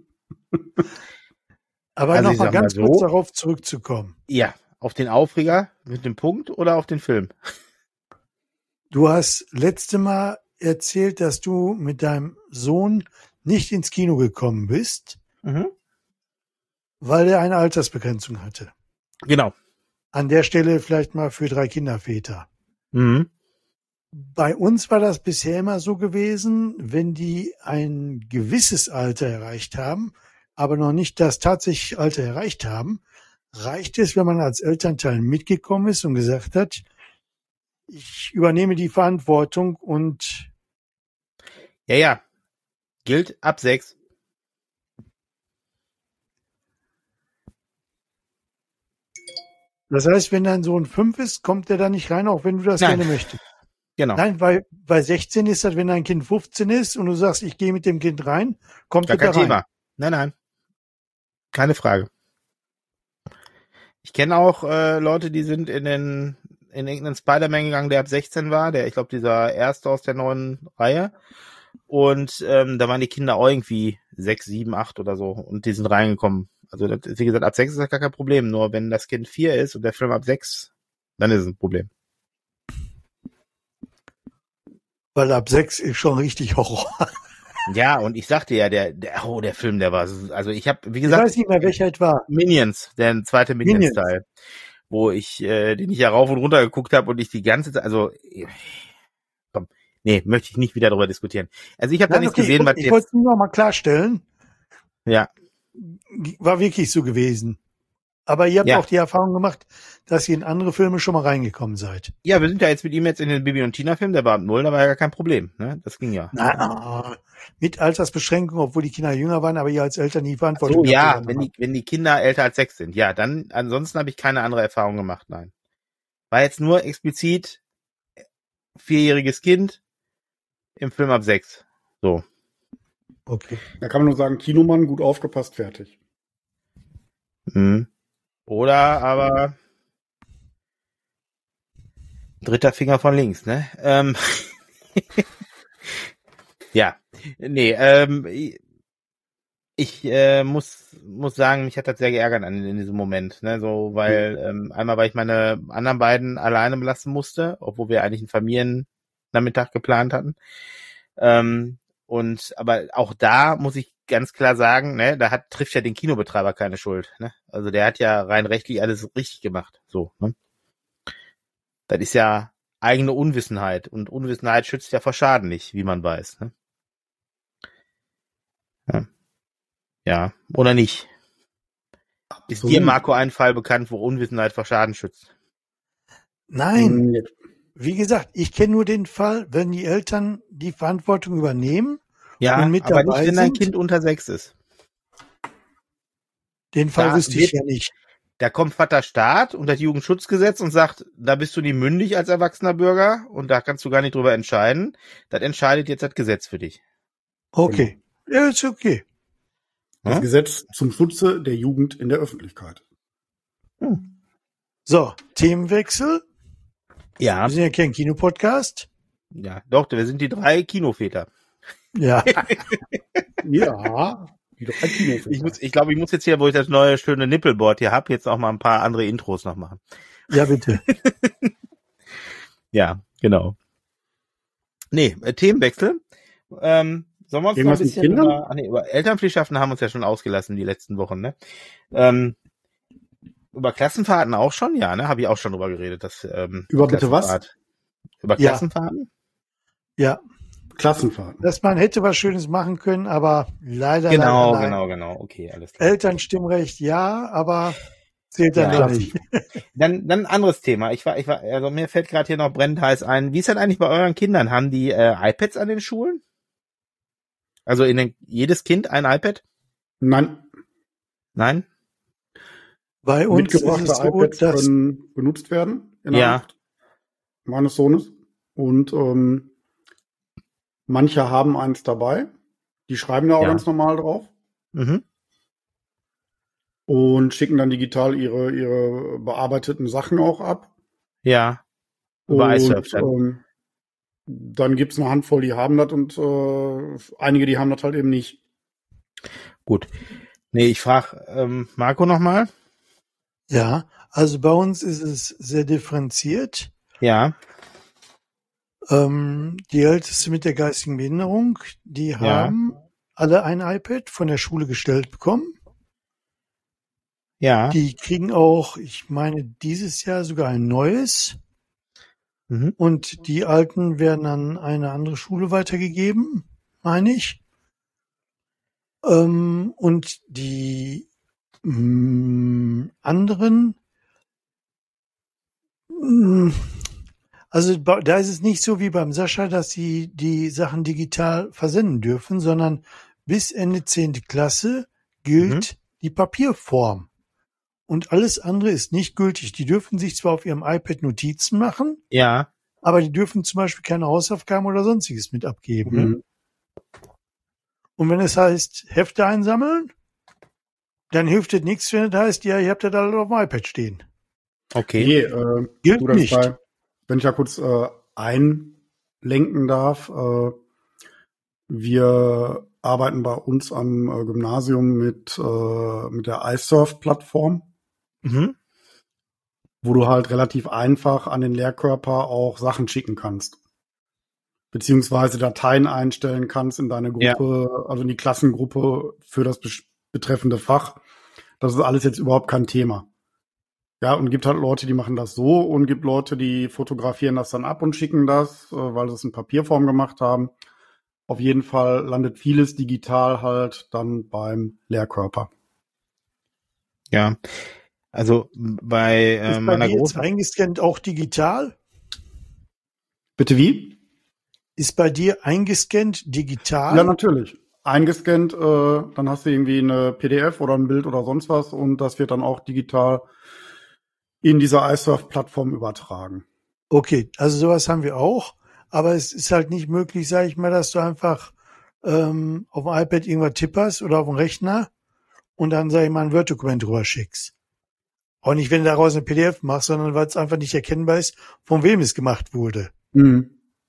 Aber also noch mal ganz mal so, kurz darauf zurückzukommen. Ja, auf den Aufreger mit dem Punkt oder auf den Film? Du hast letzte Mal erzählt, dass du mit deinem Sohn nicht ins Kino gekommen bist, mhm. weil er eine Altersbegrenzung hatte. Genau. An der Stelle vielleicht mal für drei Kinderväter. Mhm. Bei uns war das bisher immer so gewesen, wenn die ein gewisses Alter erreicht haben, aber noch nicht das tatsächliche Alter erreicht haben, reicht es, wenn man als Elternteil mitgekommen ist und gesagt hat, ich übernehme die Verantwortung und ja, ja, gilt ab sechs. Das heißt, wenn dein Sohn fünf ist, kommt er da nicht rein, auch wenn du das Nein. gerne möchtest. Genau. Nein, weil bei sechzehn ist das, wenn dein Kind fünfzehn ist und du sagst, ich gehe mit dem Kind rein, kommt Gar er da kein rein. Thema. Nein, nein. Keine Frage. Ich kenne auch äh, Leute, die sind in den in irgendeinen Spider-Man gegangen, der ab sechzehn war, der, ich glaube, dieser erste aus der neuen Reihe. Und ähm, da waren die Kinder auch irgendwie sechs, sieben, acht oder so und die sind reingekommen. Also das, wie gesagt, ab sechs ist das gar kein Problem. Nur wenn das Kind vier ist und der Film ab sechs, dann ist es ein Problem. Weil ab sechs ist schon richtig Horror. Ja, und ich sagte ja, der, der, oh, der Film, der war, also ich habe, wie gesagt, ich weiß nicht mehr, welcher es war. Minions, der zweite Minions-Teil, Minions. wo ich, äh, den ich ja rauf und runter geguckt habe und ich die ganze Zeit, also, komm, nee, möchte ich nicht wieder darüber diskutieren. Also ich habe da nichts okay, gesehen, ich, was ich jetzt, wollte es nur noch mal klarstellen. Ja. War wirklich so gewesen. Aber ihr habt Ja. auch die Erfahrung gemacht, dass ihr in andere Filme schon mal reingekommen seid. Ja, wir sind ja jetzt mit ihm jetzt in den Bibi und Tina Film, der war ab null, da war ja gar kein Problem, ne? Das ging ja. Na, mit Altersbeschränkung, obwohl die Kinder jünger waren, aber ihr als Eltern nie So, Verantwortung ja, habt, wenn die, wenn die Kinder älter als sechs sind, ja, dann, ansonsten habe ich keine andere Erfahrung gemacht, nein. War jetzt nur explizit vierjähriges Kind im Film ab sechs. So. Okay. Da kann man nur sagen, Kinomann, gut aufgepasst, fertig. Mhm. Oder aber dritter Finger von links, ne? Ähm ja, nee, ähm, ich äh, muss muss sagen, mich hat das sehr geärgert an, in diesem Moment, ne? So, weil ähm, einmal, weil ich meine anderen beiden alleine belassen musste, obwohl wir eigentlich einen Familiennachmittag geplant hatten. Ähm, und aber auch da muss ich ganz klar sagen, ne, da hat trifft ja den Kinobetreiber keine Schuld, ne? Also der hat ja rein rechtlich alles richtig gemacht, so, ne? Das ist ja eigene Unwissenheit und Unwissenheit schützt ja vor Schaden nicht, wie man weiß, ne? Ja, ja. Oder nicht? Ist So. dir, Marco, ein Fall bekannt, wo Unwissenheit vor Schaden schützt? Nein, Hm, wie gesagt, ich kenne nur den Fall, wenn die Eltern die Verantwortung übernehmen. Ja, Und mit aber nicht, dabei wenn dein sind? Kind unter sechs ist. Den Fall Da wüsste ich wird- ja nicht. Da kommt Vater Staat und das Jugendschutzgesetz und sagt, da bist du nicht mündig als erwachsener Bürger und da kannst du gar nicht drüber entscheiden. Das entscheidet jetzt das Gesetz für dich. Okay. Ja, ist okay. Das Hm? Gesetz zum Schutze der Jugend in der Öffentlichkeit. So, Themenwechsel. Ja, Wir sind ja kein Kinopodcast. ja, doch, wir sind die drei Kinoväter. Ja. Ja, die drei Kinofilme. Ich muss, ich glaube, ich muss jetzt hier, wo ich das neue schöne Nippelboard hier habe, jetzt auch mal ein paar andere Intros noch machen. Ja, bitte. Ja, genau. Nee, äh, Themenwechsel. Ähm, sollen wir uns noch ein Irgendwas mit bisschen Kindern? über, ach nee, über Elternpflichtschaften haben wir uns ja schon ausgelassen die letzten Wochen, ne? Ähm, über Klassenfahrten auch schon, ja, ne? Habe ich auch schon drüber geredet. Dass, ähm, Über bitte was? Klassenfahrt- Über Ja. Klassenfahrten? Ja. Klassenfahrten. Dass man hätte was Schönes machen können, aber leider, Genau, leider nein. genau, genau. Okay, alles klar. Elternstimmrecht ja, aber zählt dann Ja. doch nicht. Dann, dann ein anderes Thema. Ich war, ich war, also mir fällt gerade hier noch brennend heiß ein. Wie ist das eigentlich bei euren Kindern? Haben die äh, iPads an den Schulen? Also in den, jedes Kind ein iPad? Nein, Nein? Bei uns ist mitgebrachte es so, iPads dass können benutzt werden in der Ja. Nacht meines Sohnes. Und ähm, manche haben eins dabei. Die schreiben da auch Ja. ganz normal drauf Mhm. und schicken dann digital ihre ihre bearbeiteten Sachen auch ab. Ja. Über Und iSurf dann. ähm, dann gibt's eine Handvoll, die haben das und äh, einige, die haben das halt eben nicht. Gut. Nee, ich frage ähm, Marco nochmal. ja, also bei uns ist es sehr differenziert. Ja. Ähm, die Älteste mit der geistigen Behinderung, die Ja. haben alle ein iPad von der Schule gestellt bekommen. Ja. Die kriegen auch, ich meine, dieses Jahr sogar ein neues. Mhm. Und die alten werden an eine andere Schule weitergegeben, meine ich. Ähm, und die mh, anderen, mh, also ba- da ist es nicht so wie beim Sascha, dass sie die Sachen digital versenden dürfen, sondern bis Ende zehnte Klasse gilt die Papierform. Und alles andere ist nicht gültig. Die dürfen sich zwar auf ihrem iPad Notizen machen, Ja. aber die dürfen zum Beispiel keine Hausaufgaben oder sonstiges mit abgeben. Mhm. Ne? Und wenn es heißt, Hefte einsammeln, dann hilft es nichts, wenn es heißt, ja, ihr habt das alle auf dem iPad stehen. Okay. Nee, äh, Gilt du, das nicht. Bei, wenn ich ja kurz äh, einlenken darf, äh, wir arbeiten bei uns am äh, Gymnasium mit, äh, mit der iSurf-Plattform, Mhm. wo du halt relativ einfach an den Lehrkörper auch Sachen schicken kannst. Beziehungsweise Dateien einstellen kannst in deine Gruppe, ja. also in die Klassengruppe für das betreffende Fach. Das ist alles jetzt überhaupt kein Thema. Ja, und gibt halt Leute, die machen das so und gibt Leute, die fotografieren das dann ab und schicken das, weil sie es in Papierform gemacht haben. Auf jeden Fall landet vieles digital halt dann beim Lehrkörper. Ja, also bei äh, ist bei meiner dir großen... jetzt eingescannt auch digital? Bitte wie? Ist bei dir eingescannt digital? Ja, natürlich. Eingescannt, äh, dann hast du irgendwie eine P D F oder ein Bild oder sonst was und das wird dann auch digital in dieser iSurf-Plattform übertragen. Okay, also sowas haben wir auch, aber es ist halt nicht möglich, sage ich mal, dass du einfach ähm, auf dem iPad irgendwas tipperst oder auf dem Rechner und dann, sage ich mal, ein Word-Dokument drüber schickst. Auch nicht, wenn du daraus eine P D F machst, sondern weil es einfach nicht erkennbar ist, von wem es gemacht wurde. Mhm.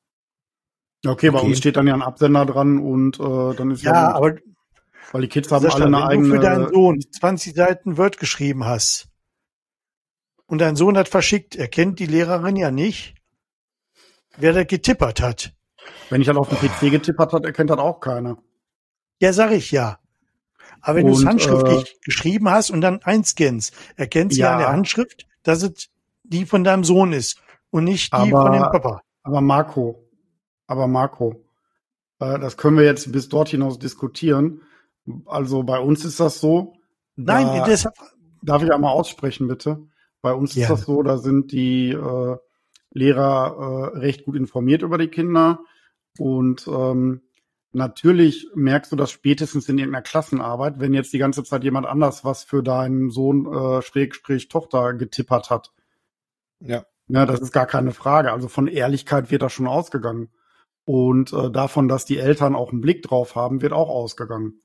Okay, bei Okay. uns steht dann ja ein Absender dran und äh, dann ist ja, Ja, gut. aber Weil die Kids haben Sascha, alle eine wenn eigene... du für deinen Sohn zwanzig Seiten Word geschrieben hast und dein Sohn hat verschickt, erkennt die Lehrerin ja nicht, wer das getippert hat. Wenn ich halt auf dem P C getippert hat, erkennt das auch keiner. Ja, sag ich ja. Aber wenn du es Und, handschriftlich äh, geschrieben hast und dann einscannst, erkennst du ja Ja. an der Handschrift, dass es die von deinem Sohn ist und nicht die Aber- von dem Papa. Aber Marco, aber Marco, äh, das können wir jetzt bis dort hinaus diskutieren. Also bei uns ist das so. Nein, da, deshalb, darf ich einmal aussprechen, bitte? Bei uns ist Ja. das so, da sind die äh, Lehrer äh, recht gut informiert über die Kinder. Und ähm, natürlich merkst du das spätestens in irgendeiner Klassenarbeit, wenn jetzt die ganze Zeit jemand anders was für deinen Sohn äh, Schrägstrich Tochter getippert hat. Ja. Ja, das ist gar keine Frage. Also von Ehrlichkeit wird da schon ausgegangen. Und äh, davon, dass die Eltern auch einen Blick drauf haben, wird auch ausgegangen.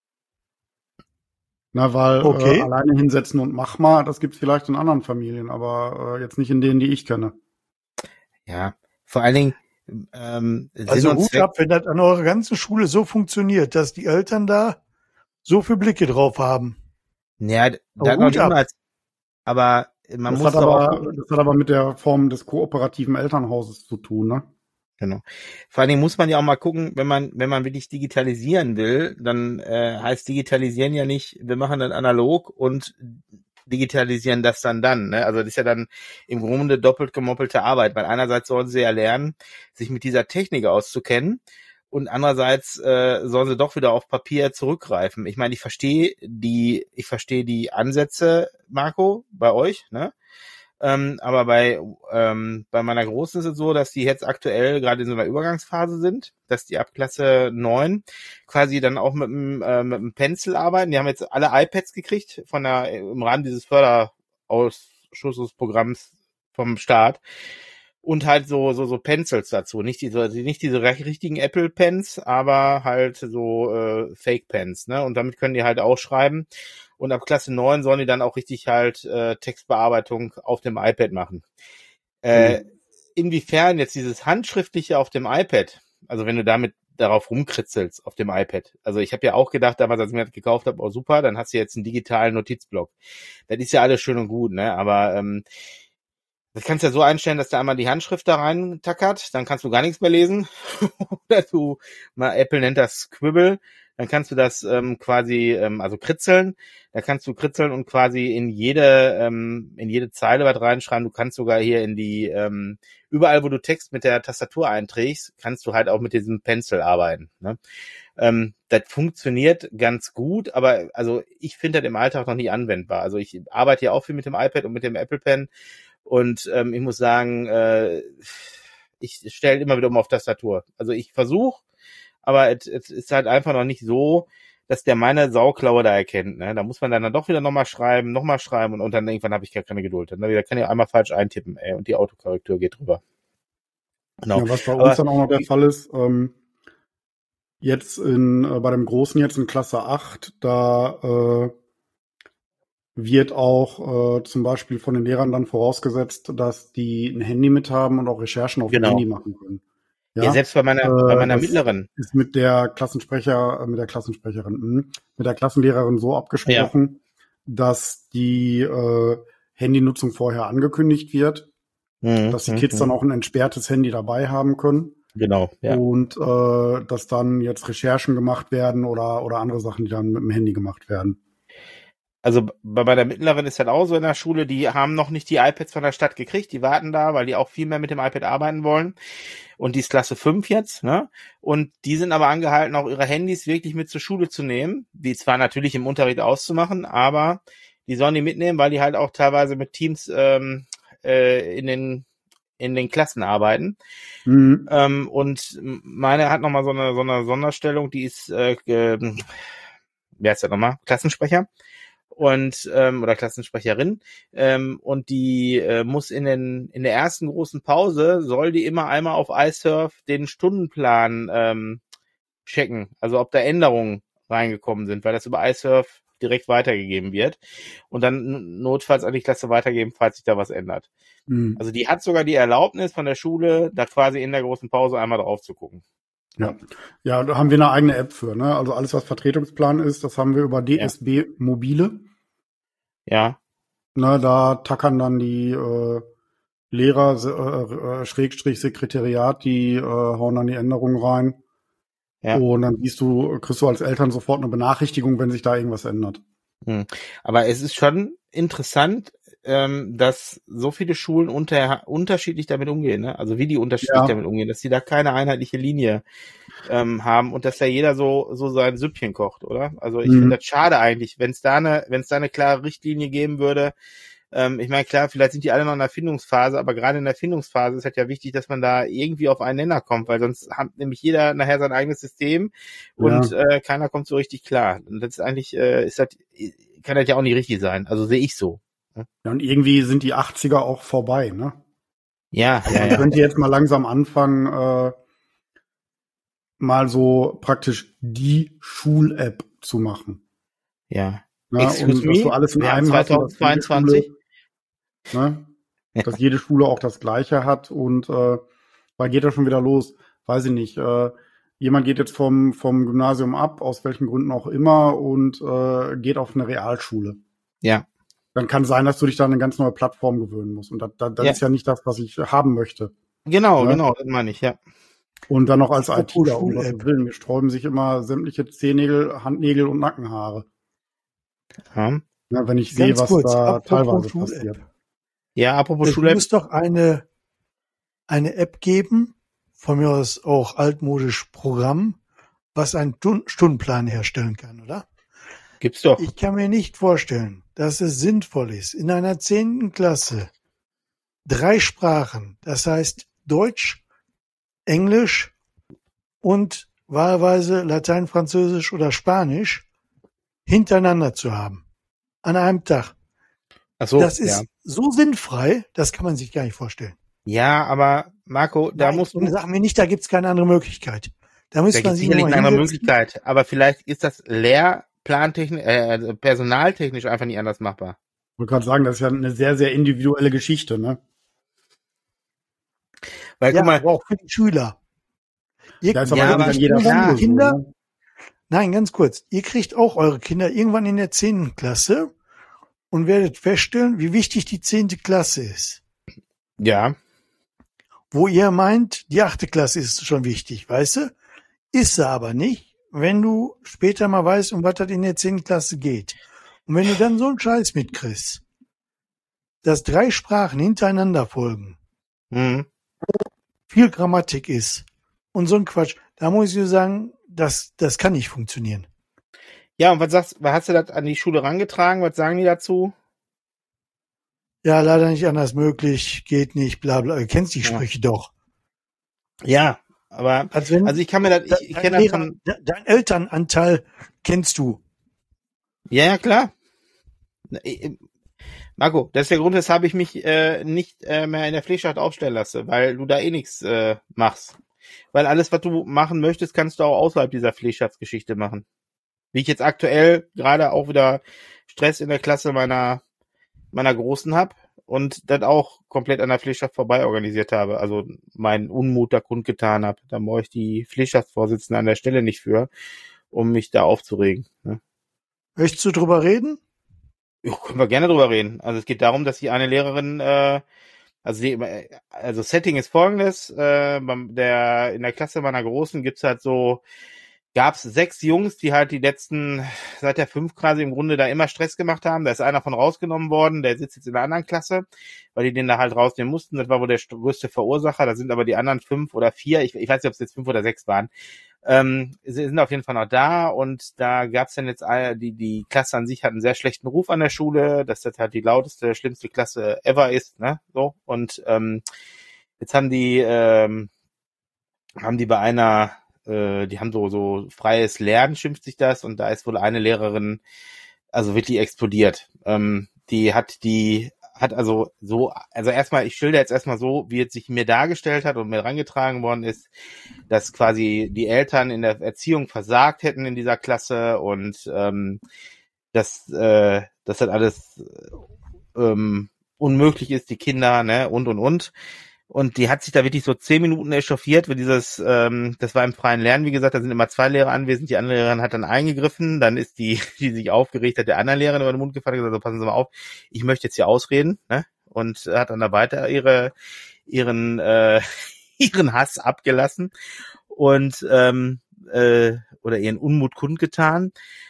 Na, weil Okay. äh, alleine hinsetzen und mach mal, das gibt's vielleicht in anderen Familien, aber äh, jetzt nicht in denen, die ich kenne. Ja, vor allen Dingen ähm, Sinn also und Hut Zweck, ab, wenn das an eurer ganzen Schule so funktioniert, dass die Eltern da so viele Blicke drauf haben. ja, da Aber noch Hut nicht ab. mal, aber man Das muss hat, doch auch aber, gucken. das hat aber mit der Form des kooperativen Elternhauses zu tun, ne? Genau. Vor allen Dingen muss man ja auch mal gucken, wenn man, wenn man wirklich digitalisieren will, dann äh, heißt digitalisieren ja nicht, wir machen dann analog und digitalisieren das dann dann. Ne? Also das ist ja dann im Grunde doppelt gemoppelte Arbeit, weil einerseits sollen sie ja lernen, sich mit dieser Technik auszukennen und andererseits äh, sollen sie doch wieder auf Papier zurückgreifen. Ich meine, ich verstehe die, ich verstehe die Ansätze, Marco, bei euch, ne? Ähm, aber bei ähm, bei meiner Großen ist es so, dass die jetzt aktuell gerade in so einer Übergangsphase sind, dass die ab Klasse neun quasi dann auch mit dem äh, mit dem Pencil arbeiten. Die haben jetzt alle iPads gekriegt von der im Rahmen dieses Förderausschussprogramms vom Staat und halt so so so Pencils dazu, nicht diese nicht diese richtigen Apple Pens, aber halt so äh, Fake Pens, ne? Und damit können die halt auch schreiben. Und ab Klasse neun sollen die dann auch richtig halt äh, Textbearbeitung auf dem iPad machen. Äh, Mhm. Inwiefern jetzt dieses Handschriftliche auf dem iPad, also wenn du damit darauf rumkritzelst auf dem iPad. Also ich habe ja auch gedacht, damals, als ich mir das gekauft habe, oh super, dann hast du jetzt einen digitalen Notizblock. Das ist ja alles schön und gut, ne? Aber ähm, das kannst du ja so einstellen, dass du einmal die Handschrift da rein tackert, dann kannst du gar nichts mehr lesen. Oder du, mal Apple nennt das Scribble, dann kannst du das ähm, quasi, ähm, also kritzeln, da kannst du kritzeln und quasi in jede ähm, in jede Zeile was reinschreiben. Du kannst sogar hier in die, ähm, überall wo du Text mit der Tastatur einträgst, kannst du halt auch mit diesem Pencil arbeiten, ne? Ähm, das funktioniert ganz gut, aber also ich finde das im Alltag noch nicht anwendbar. Also ich arbeite ja auch viel mit dem iPad und mit dem Apple Pen und ähm, ich muss sagen, äh, ich stelle immer wieder um auf Tastatur. Also ich versuche, aber es, es ist halt einfach noch nicht so, dass der meine Sauklaue da erkennt. Ne? Da muss man dann, dann doch wieder nochmal schreiben, nochmal schreiben und, und dann irgendwann habe ich gar keine Geduld. Dann wieder kann ich einmal falsch eintippen, ey, und die Autokorrektur geht drüber. Genau. Ja, was bei uns Aber, dann auch noch der Fall ist, ähm, jetzt in, äh, bei dem Großen jetzt in Klasse acht, da äh, wird auch äh, zum Beispiel von den Lehrern dann vorausgesetzt, dass die ein Handy mit haben und auch Recherchen auf genau. dem Handy machen können. Ja, ja selbst bei meiner, äh, bei meiner Mittleren. Ist mit der Klassensprecher, äh, mit der Klassensprecherin, mh, mit der Klassenlehrerin so abgesprochen, ja. dass die äh, Handynutzung vorher angekündigt wird, mhm, dass die Kids mhm. dann auch ein entsperrtes Handy dabei haben können. Genau, ja. Und äh, dass dann jetzt Recherchen gemacht werden oder oder andere Sachen, die dann mit dem Handy gemacht werden. Also bei meiner Mittleren ist halt auch so in der Schule, die haben noch nicht die iPads von der Stadt gekriegt, die warten da, weil die auch viel mehr mit dem iPad arbeiten wollen. Und die ist Klasse fünf jetzt, ne? Und die sind aber angehalten, auch ihre Handys wirklich mit zur Schule zu nehmen, die zwar natürlich im Unterricht auszumachen, aber die sollen die mitnehmen, weil die halt auch teilweise mit Teams ähm, äh, in den in den Klassen arbeiten. Mhm. Ähm, und meine hat nochmal so eine, so eine Sonderstellung, die ist, äh, äh, wie heißt das nochmal? Klassensprecher. Und ähm, oder Klassensprecherin ähm, und die äh, muss in den in der ersten großen Pause soll die immer einmal auf iSurf den Stundenplan ähm, checken, also ob da Änderungen reingekommen sind, weil das über iSurf direkt weitergegeben wird und dann notfalls an die Klasse weitergeben, falls sich da was ändert. Mhm. Also die hat sogar die Erlaubnis von der Schule, da quasi in der großen Pause einmal drauf zu gucken. Ja, ja, da haben wir eine eigene App für, ne? Also alles, was Vertretungsplan ist, das haben wir über D S B ja. Mobile. Ja. Na, da tackern dann die äh, Lehrer, äh, Schrägstrich Sekretariat, die äh, hauen dann die Änderungen rein. Ja. Und dann siehst du, kriegst du als Eltern sofort eine Benachrichtigung, wenn sich da irgendwas ändert. Hm. Aber es ist schon interessant, ähm, dass so viele Schulen unter, unterschiedlich damit umgehen, ne? Also wie die unterschiedlich ja. damit umgehen, dass die da keine einheitliche Linie ähm, haben und dass da jeder so so sein Süppchen kocht, oder? Also ich mhm. finde das schade eigentlich, wenn es da eine wenn es da eine klare Richtlinie geben würde. Ähm, ich meine, klar, vielleicht sind die alle noch in der Findungsphase, aber gerade in der Findungsphase ist halt ja wichtig, dass man da irgendwie auf einen Nenner kommt, weil sonst hat nämlich jeder nachher sein eigenes System und ja. äh, keiner kommt so richtig klar. Und das ist eigentlich, äh, ist das, kann das ja auch nicht richtig sein. Also sehe ich so. Ja, und irgendwie sind die achtziger auch vorbei, ne? Ja, also ja, man ja. könnte jetzt mal langsam anfangen, äh, mal so praktisch die Schul-App zu machen. Ja. Na, und dass du alles in einem zweitausendzweiundzwanzig. Hast, ne? Ja. Dass jede Schule auch das Gleiche hat und äh, weil geht das schon wieder los? Weiß ich nicht. Äh, jemand geht jetzt vom vom Gymnasium ab, aus welchen Gründen auch immer, und äh, geht auf eine Realschule. Ja. Dann kann sein, dass du dich da an eine ganz neue Plattform gewöhnen musst. Und das, das, das ja. ist ja nicht das, was ich haben möchte. Genau, ne? genau, das meine ich, ja. Und dann noch als ITler, um Gottes Willen, mir sträuben sich immer sämtliche Zehennägel, Handnägel und Nackenhaare. Ja. Ja, wenn ich sehe, was kurz, da teilweise passiert. Ja, apropos Schule. Es muss doch eine, eine App geben, von mir aus auch altmodisch Programm, was einen Stundenplan herstellen kann, oder? Gibt's doch. Ich kann mir nicht vorstellen, dass es sinnvoll ist, in einer zehnten Klasse drei Sprachen, das heißt Deutsch, Englisch und wahlweise Latein, Französisch oder Spanisch hintereinander zu haben. An einem Tag. Ach so, das ist ja. so sinnfrei, das kann man sich gar nicht vorstellen. Ja, aber Marco, da Nein, musst du... Sag mir nicht, da gibt's keine andere Möglichkeit. Da muss da man sich sicherlich nur eine andere hinsetzen. Möglichkeit, aber vielleicht ist das lehrplantechnisch, äh, personaltechnisch einfach nicht anders machbar. Ich wollte gerade sagen, das ist ja eine sehr, sehr individuelle Geschichte, ne? Weil, ja, guck mal, aber auch für die Schüler. Ihr, ja, ist ja, aber aber jeder Kinder, Kinder so, ne? Nein, ganz kurz. Ihr kriegt auch eure Kinder irgendwann in der zehnten Klasse und werdet feststellen, wie wichtig die zehnte Klasse ist. Ja. Wo ihr meint, die achte Klasse ist schon wichtig, weißt du? Ist sie aber nicht, wenn du später mal weißt, um was das in der zehnten Klasse geht. Und wenn du dann so einen Scheiß mitkriegst, dass drei Sprachen hintereinander folgen, Mhm. viel Grammatik ist und so ein Quatsch, da muss ich dir sagen, das, das kann nicht funktionieren. Ja, und was sagst, was hast du das an die Schule rangetragen? Was sagen die dazu? Ja, leider nicht anders möglich, geht nicht, bla bla. Du kennst die Ja. Sprüche doch. Ja, aber Also, wenn, also ich kann mir das, ich, ich dein kenne das Lehrer- von, de- Dein Elternanteil kennst du. ja, ja, klar. Marco, das ist der Grund, weshalb ich mich äh, nicht äh, mehr in der Pflegschacht aufstellen lasse, weil du da eh nichts äh, machst. Weil alles, was du machen möchtest, kannst du auch außerhalb dieser Pflegschaftsgeschichte machen. Wie ich jetzt aktuell gerade auch wieder Stress in der Klasse meiner meiner Großen hab und das auch komplett an der Pflegschaft vorbei organisiert habe. Also meinen Unmut da kundgetan habe. Da brauche ich die Pflegschaftsvorsitzende an der Stelle nicht für, um mich da aufzuregen. Ne? Möchtest du drüber reden? Ja, können wir gerne drüber reden. Also es geht darum, dass die eine Lehrerin, äh, also die, also Setting ist folgendes, äh, der in der Klasse meiner Großen gibt's halt so, gab's sechs Jungs, die halt die letzten, seit der fünf quasi im Grunde da immer Stress gemacht haben. Da ist einer von rausgenommen worden, der sitzt jetzt in einer anderen Klasse, weil die den da halt rausnehmen mussten. Das war wohl der größte Verursacher. Da sind aber die anderen fünf oder vier, ich, ich weiß nicht, ob es jetzt fünf oder sechs waren, Ähm, sie sind auf jeden Fall noch da und da gab's dann jetzt all, die die Klasse an sich hat einen sehr schlechten Ruf an der Schule, dass das halt die lauteste, schlimmste Klasse ever ist, ne, so und ähm, jetzt haben die ähm, haben die bei einer äh, die haben so so freies Lernen, schimpft sich das, und da ist wohl eine Lehrerin also wirklich explodiert. Ähm, die hat die hat also so, also erstmal, ich schilder jetzt erstmal so, wie es sich mir dargestellt hat und mir herangetragen worden ist, dass quasi die Eltern in der Erziehung versagt hätten in dieser Klasse und ähm, dass äh, dass das alles ähm, unmöglich ist, die Kinder, ne, und und und. Und die hat sich da wirklich so zehn Minuten echauffiert, weil dieses, ähm, das war im freien Lernen, wie gesagt, da sind immer zwei Lehrer anwesend, die andere Lehrerin hat dann eingegriffen, dann ist die, die sich aufgeregt hat, der anderen Lehrerin über den Mund gefallen und gesagt, so, passen Sie mal auf, ich möchte jetzt hier ausreden, ne, und hat dann da weiter ihre, ihren, äh, ihren Hass abgelassen und, ähm, äh, oder ihren Unmut kundgetan.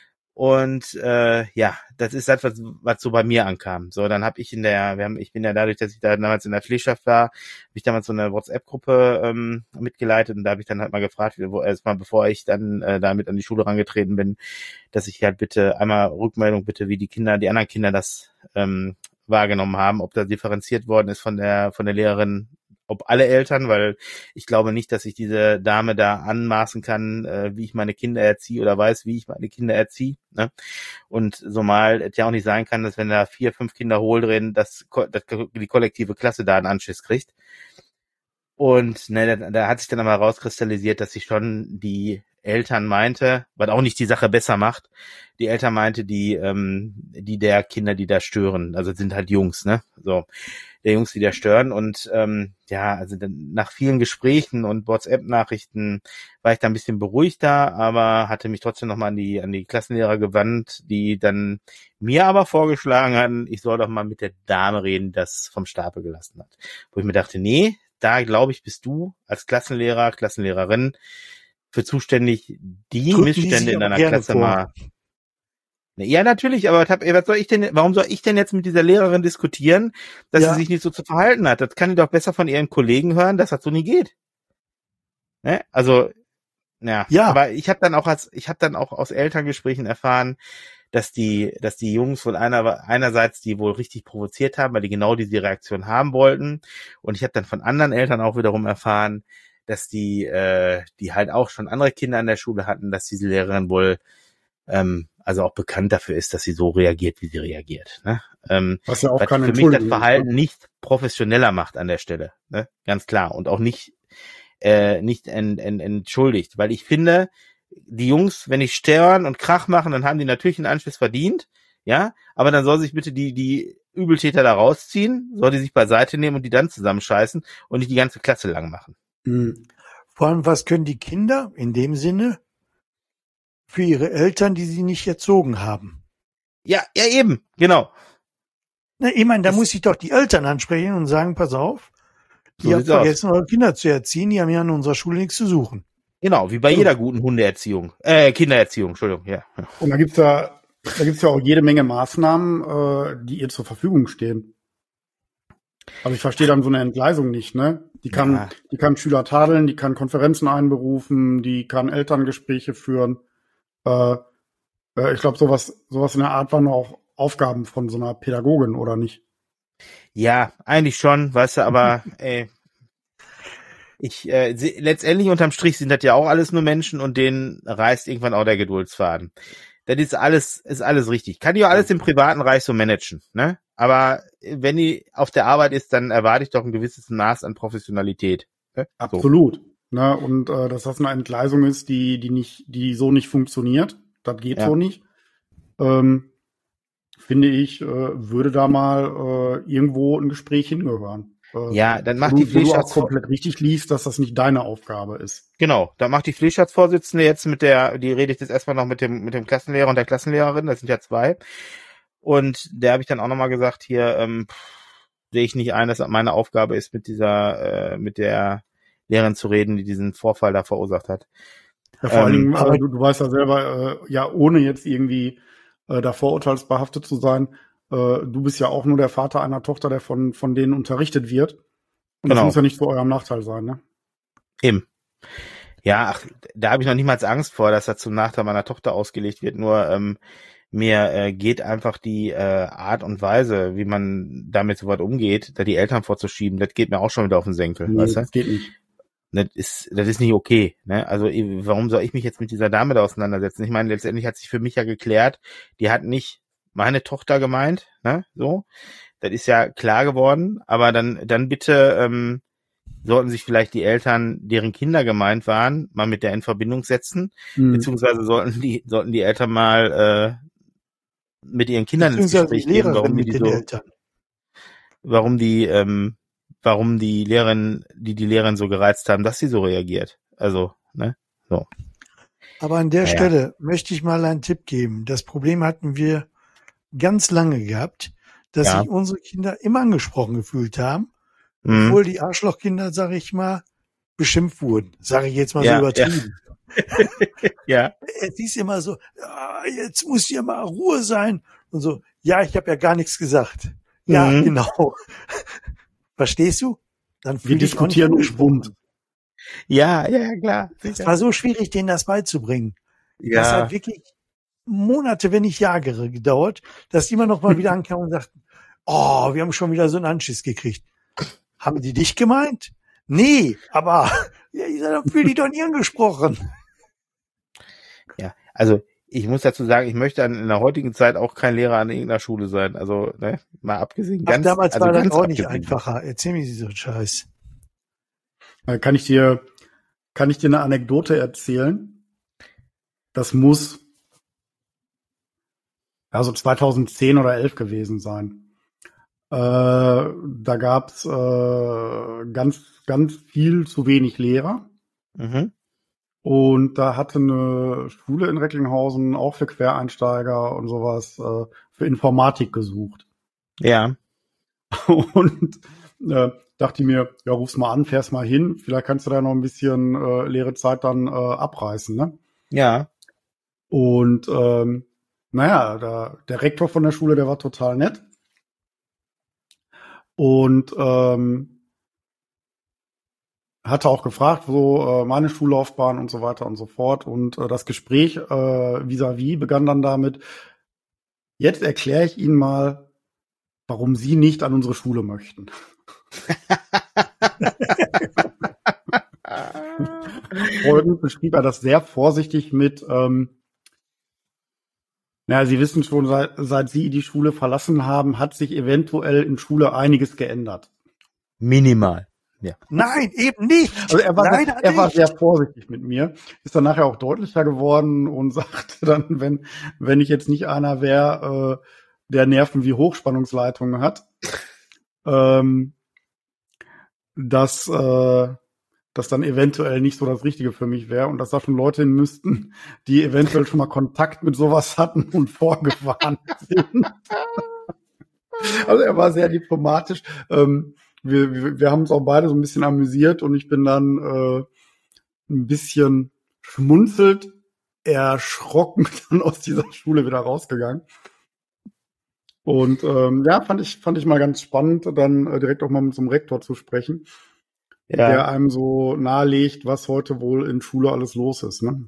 Und äh, ja, das ist das, was, was so bei mir ankam. So, dann habe ich in der, wir haben, ich bin ja dadurch, dass ich da damals in der Pflegschaft war, habe ich damals so eine WhatsApp-Gruppe ähm, mitgeleitet und da habe ich dann halt mal gefragt, wo, erstmal bevor ich dann äh, damit an die Schule rangetreten bin, dass ich halt bitte einmal Rückmeldung bitte, wie die Kinder, die anderen Kinder das ähm, wahrgenommen haben, ob da differenziert worden ist von der von der Lehrerin, ob alle Eltern, weil ich glaube nicht, dass ich diese Dame da anmaßen kann, äh, wie ich meine Kinder erziehe oder weiß, wie ich meine Kinder erziehe. Ne? Und so mal es ja auch nicht sein kann, dass wenn da vier, fünf Kinder hohl drehen, dass, dass die kollektive Klasse da einen Anschiss kriegt. Und ne, da, da hat sich dann aber rauskristallisiert, dass ich schon die Eltern meinte, was auch nicht die Sache besser macht, die Eltern meinte, die ähm, die der Kinder, die da stören, also sind halt Jungs, ne, so, der Jungs, die da stören und ähm, ja, also dann nach vielen Gesprächen und WhatsApp-Nachrichten war ich da ein bisschen beruhigter, aber hatte mich trotzdem nochmal an die an die Klassenlehrer gewandt, die dann mir aber vorgeschlagen hatten, ich soll doch mal mit der Dame reden, die das vom Stapel gelassen hat. Wo ich mir dachte, nee, da glaube ich, bist du als Klassenlehrer, Klassenlehrerin für zuständig, die Drücken Missstände die in deiner Klasse vor. mal. Ja, natürlich, aber was soll ich denn, warum soll ich denn jetzt mit dieser Lehrerin diskutieren, dass ja. sie sich nicht so zu verhalten hat? Das kann die doch besser von ihren Kollegen hören, dass das so nie geht. Ne? Also, ja. ja. Aber ich habe dann auch als, ich habe dann auch aus Elterngesprächen erfahren, dass die, dass die Jungs wohl einer, einerseits die wohl richtig provoziert haben, weil die genau diese Reaktion haben wollten. Und ich habe dann von anderen Eltern auch wiederum erfahren, dass die, äh, die halt auch schon andere Kinder an der Schule hatten, dass diese Lehrerin wohl, ähm, also auch bekannt dafür ist, dass sie so reagiert, wie sie reagiert. Ne? Ähm, was ja auch was für mich das Verhalten ist, ne? nicht professioneller macht an der Stelle, ne? Ganz klar. Und auch nicht, äh, nicht ent, ent, entschuldigt. Weil ich finde, die Jungs, wenn die stören und Krach machen, dann haben die natürlich einen Anschluss verdient, ja, aber dann soll sich bitte die, die Übeltäter da rausziehen, soll die sich beiseite nehmen und die dann zusammenscheißen und nicht die ganze Klasse lang machen. Mhm. Vor allem, was können die Kinder in dem Sinne für ihre Eltern, die sie nicht erzogen haben? Ja, ja eben, genau. Na, ich meine, da das muss ich doch die Eltern ansprechen und sagen, pass auf, so ihr habt vergessen, eure Kinder zu erziehen, die haben ja in unserer Schule nichts zu suchen. Genau, wie bei ja. jeder guten Hundeerziehung, äh, Kindererziehung, Entschuldigung, ja. Und da gibt's ja, da gibt's ja auch jede Menge Maßnahmen, äh, die ihr zur Verfügung stehen. Also ich verstehe dann so eine Entgleisung nicht, ne? Die kann, ja. die kann Schüler tadeln, die kann Konferenzen einberufen, die kann Elterngespräche führen. Äh, äh, ich glaube, sowas, sowas in der Art waren auch Aufgaben von so einer Pädagogin, oder nicht? Ja, eigentlich schon, weißt du, aber ey, ich äh, letztendlich unterm Strich sind das ja auch alles nur Menschen und denen reißt irgendwann auch der Geduldsfaden. Das ist alles, ist alles richtig. Kann ja alles im privaten Reich so managen, ne? aber wenn die auf der Arbeit ist, dann erwarte ich doch ein gewisses Maß an Professionalität. Ne? Absolut. So. Ne, und äh, dass das eine Entgleisung ist, die die nicht, die so nicht funktioniert, das geht ja. so nicht. Ähm, finde ich, äh, würde da mal äh, irgendwo ein Gespräch hingehören. Äh, ja, dann macht du, die Pflegeschatz... Wo du auch komplett richtig liest, dass das nicht deine Aufgabe ist. Genau, da macht die Pflegeschatzvorsitzende jetzt mit der, die redet jetzt erstmal noch mit dem mit dem Klassenlehrer und der Klassenlehrerin, das sind ja zwei. Und der habe ich dann auch nochmal gesagt, hier ähm, sehe ich nicht ein, dass meine Aufgabe ist, mit dieser, äh, mit der Lehrerin zu reden, die diesen Vorfall da verursacht hat. Ja, vor ähm, allen Dingen, aber du, du weißt ja selber, äh, ja, ohne jetzt irgendwie äh, da vorurteilsbehaftet zu sein, äh, du bist ja auch nur der Vater einer Tochter, der von von denen unterrichtet wird. Und genau. Das muss ja nicht zu eurem Nachteil sein, ne? Eben. Ja, ach, da habe ich noch niemals Angst vor, dass das zum Nachteil meiner Tochter ausgelegt wird. Nur ähm, mir äh, geht einfach die äh, Art und Weise, wie man damit so weit umgeht, da die Eltern vorzuschieben, das geht mir auch schon wieder auf den Senkel. Nee, weißt du? Das geht nicht. Das ist, das ist nicht okay. Ne? Also warum soll ich mich jetzt mit dieser Dame da auseinandersetzen? Ich meine, letztendlich hat sich für mich ja geklärt, die hat nicht meine Tochter gemeint, ne? So, das ist ja klar geworden. Aber dann, dann bitte ähm, sollten sich vielleicht die Eltern, deren Kinder gemeint waren, mal mit der in Verbindung setzen, hm. beziehungsweise sollten die, sollten die Eltern mal äh, mit ihren Kindern ins Gespräch gehen, warum die, die so, Eltern. warum die, ähm, warum die Lehrerin, die die Lehrerin so gereizt haben, dass sie so reagiert. Also, ne, so. Aber an der naja. Stelle möchte ich mal einen Tipp geben. Das Problem hatten wir ganz lange gehabt, dass ja. sich unsere Kinder immer angesprochen gefühlt haben, mhm. obwohl die Arschlochkinder, sage ich mal, beschimpft wurden. Sage ich jetzt mal ja, so übertrieben. Ja. ja. Es ist immer so, ja, jetzt muss hier mal Ruhe sein und so. Ja, ich habe ja gar nichts gesagt. Ja, mhm. genau. Verstehst du? Dann wir diskutieren uns bunt. Ja, ja, ja, klar. Es war so schwierig, denen das beizubringen. Ja. Das hat wirklich Monate, wenn nicht Jahre gedauert, dass die immer noch mal wieder ankamen und sagten, oh, wir haben schon wieder so einen Anschiss gekriegt. Haben die dich gemeint? Nee, aber ja, ich sag, fühl die doch nie angesprochen. Ja, also ich muss dazu sagen, ich möchte in der heutigen Zeit auch kein Lehrer an irgendeiner Schule sein. Also, ne, mal abgesehen. Ach, ganz, damals also war ganz das auch nicht abgesehen. einfacher. Erzähl mir so einen Scheiß. Kann ich dir, kann ich dir eine Anekdote erzählen? Das muss also zweitausendzehn oder elf gewesen sein. Äh, da gab's äh, ganz, ganz viel zu wenig Lehrer. Mhm. Und da hatte eine Schule in Recklinghausen auch für Quereinsteiger und sowas äh, für Informatik gesucht. Ja. Und äh, dachte ich mir, ja, ruf's mal an, fährst mal hin, vielleicht kannst du da noch ein bisschen äh, leere Zeit dann äh, abreißen, ne? Ja. Und ähm, naja, da, der Rektor von der Schule, der war total nett. Und ähm, hatte auch gefragt, so äh, meine Schullaufbahn und so weiter und so fort. Und äh, das Gespräch äh, vis-à-vis begann dann damit, jetzt erkläre ich Ihnen mal, warum Sie nicht an unsere Schule möchten. Folgend beschrieb er das sehr vorsichtig mit, ähm, naja, Sie wissen schon, seit, seit Sie die Schule verlassen haben, hat sich eventuell in Schule einiges geändert. Minimal. Ja. Nein, eben nicht. Also er war, Leider er nicht. war sehr vorsichtig mit mir, ist dann nachher auch deutlicher geworden und sagte dann, wenn wenn ich jetzt nicht einer wäre, äh, der Nerven wie Hochspannungsleitungen hat, ähm, dass äh, das dann eventuell nicht so das Richtige für mich wäre und dass da schon Leute hin müssten, die eventuell schon mal Kontakt mit sowas hatten und vorgewarnt sind. Also er war sehr diplomatisch. Ähm, wir, wir, wir haben uns auch beide so ein bisschen amüsiert und ich bin dann äh, ein bisschen schmunzelt, erschrocken dann aus dieser Schule wieder rausgegangen. Und ähm, ja, fand ich fand ich mal ganz spannend, dann äh, direkt auch mal mit so einem Rektor zu sprechen, ja. Der einem so nahelegt, was heute wohl in Schule alles los ist, ne?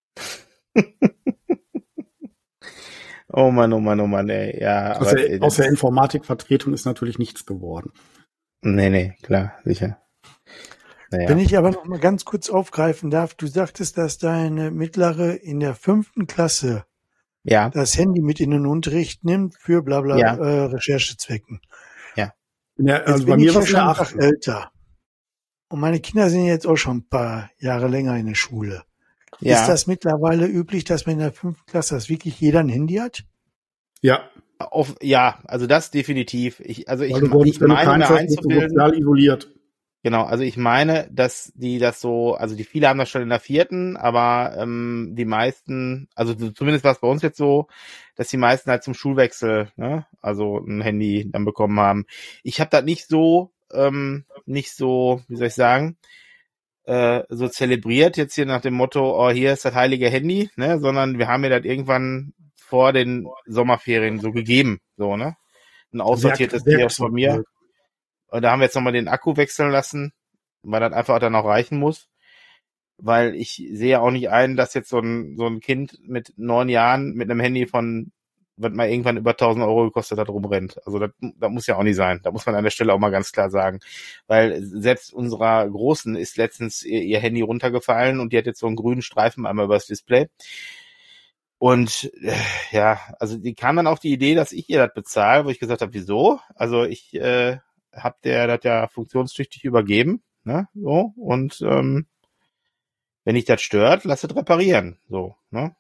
Oh Mann, oh Mann, oh Mann, ey, ja. Aus, aber, der, aus der Informatikvertretung ist natürlich nichts geworden. Nee, nee, klar, sicher. Naja. Wenn ich aber noch mal ganz kurz aufgreifen darf, du sagtest, dass deine Mittlere in der fünften Klasse ja. das Handy mit in den Unterricht nimmt für bla bla Ja. äh, Recherchezwecken. Ja. Ja, Jetzt also bin bei mir ich war ja es schon eine etwas acht. älter. Und meine Kinder sind jetzt auch schon ein paar Jahre länger in der Schule. Ja. Ist das mittlerweile üblich, dass man in der fünften Klasse, dass wirklich jeder ein Handy hat? Ja. Auf, ja, also das definitiv. Ich, also ich, Weil du sonst, ich wenn du meine, keins mir hast, bist du einzubilden, sozial isoliert. genau, also ich meine, dass die das so, also die viele haben das schon in der vierten, aber ähm, die meisten, also zumindest war es bei uns jetzt so, dass die meisten halt zum Schulwechsel, ne, also ein Handy dann bekommen haben. Ich habe das nicht so, ähm, nicht so, wie soll ich sagen, äh, so zelebriert jetzt hier nach dem Motto, oh, hier ist das heilige Handy, ne, sondern wir haben mir das irgendwann vor den Sommerferien so gegeben, so, ne, ein aussortiertes Werk- Tier von mir. Werkzeug. Und da haben wir jetzt nochmal den Akku wechseln lassen, weil das einfach dann auch reichen muss. Weil ich sehe auch nicht ein, dass jetzt so ein, so ein Kind mit neun Jahren mit einem Handy von, was mal irgendwann über tausend Euro gekostet hat, rumrennt. Also das, das muss ja auch nicht sein. Da muss man an der Stelle auch mal ganz klar sagen. Weil selbst unserer Großen ist letztens ihr, ihr Handy runtergefallen und die hat jetzt so einen grünen Streifen einmal übers Display. Und äh, ja, also die kam dann auf die Idee, dass ich ihr das bezahle, wo ich gesagt habe, wieso? Also ich äh, hab der das ja funktionstüchtig übergeben, ne? So, und ähm, wenn ich das stört, lass es reparieren. So, ne?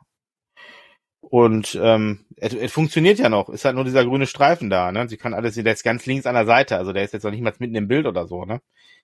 Und ähm, es, es funktioniert ja noch, ist halt nur dieser grüne Streifen da, ne? Sie kann alles, der ist ganz links an der Seite, also der ist jetzt noch nicht mal mitten im Bild oder so, ne?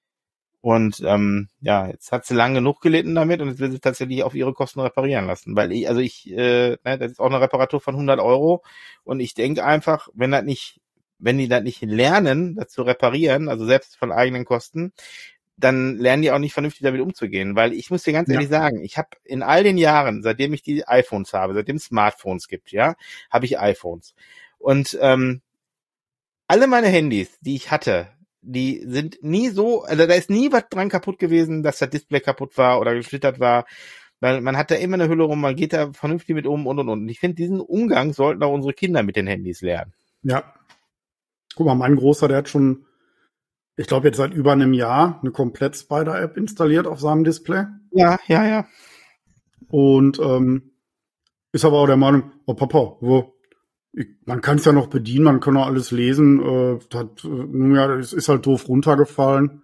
Und ähm, ja, jetzt hat sie lang genug gelitten damit und jetzt will sie tatsächlich auf ihre Kosten reparieren lassen. Weil ich, also ich, äh, ne, das ist auch eine Reparatur von hundert Euro und ich denke einfach, wenn das nicht, wenn die das nicht lernen, das zu reparieren, also selbst von eigenen Kosten, dann lernen die auch nicht vernünftig damit umzugehen. Weil ich muss dir ganz Ja. ehrlich sagen, ich habe in all den Jahren, seitdem ich die iPhones habe, seitdem es Smartphones gibt, ja, habe ich iPhones. Und ähm, alle meine Handys, die ich hatte, die sind nie so, also da ist nie was dran kaputt gewesen, dass das Display kaputt war oder gesplittert war, weil man hat da immer eine Hülle rum, man geht da vernünftig mit um und und und. Und ich finde, diesen Umgang sollten auch unsere Kinder mit den Handys lernen. Ja. Guck mal, mein Großer, der hat schon, ich glaube jetzt seit über einem Jahr, eine komplett Spider-App installiert auf seinem Display. Ja, ja, ja. Und ähm, ist aber auch der Meinung, oh Papa, wo, ich, man kann es ja noch bedienen, man kann auch alles lesen. Äh, hat, äh, nun ja, es ist halt doof runtergefallen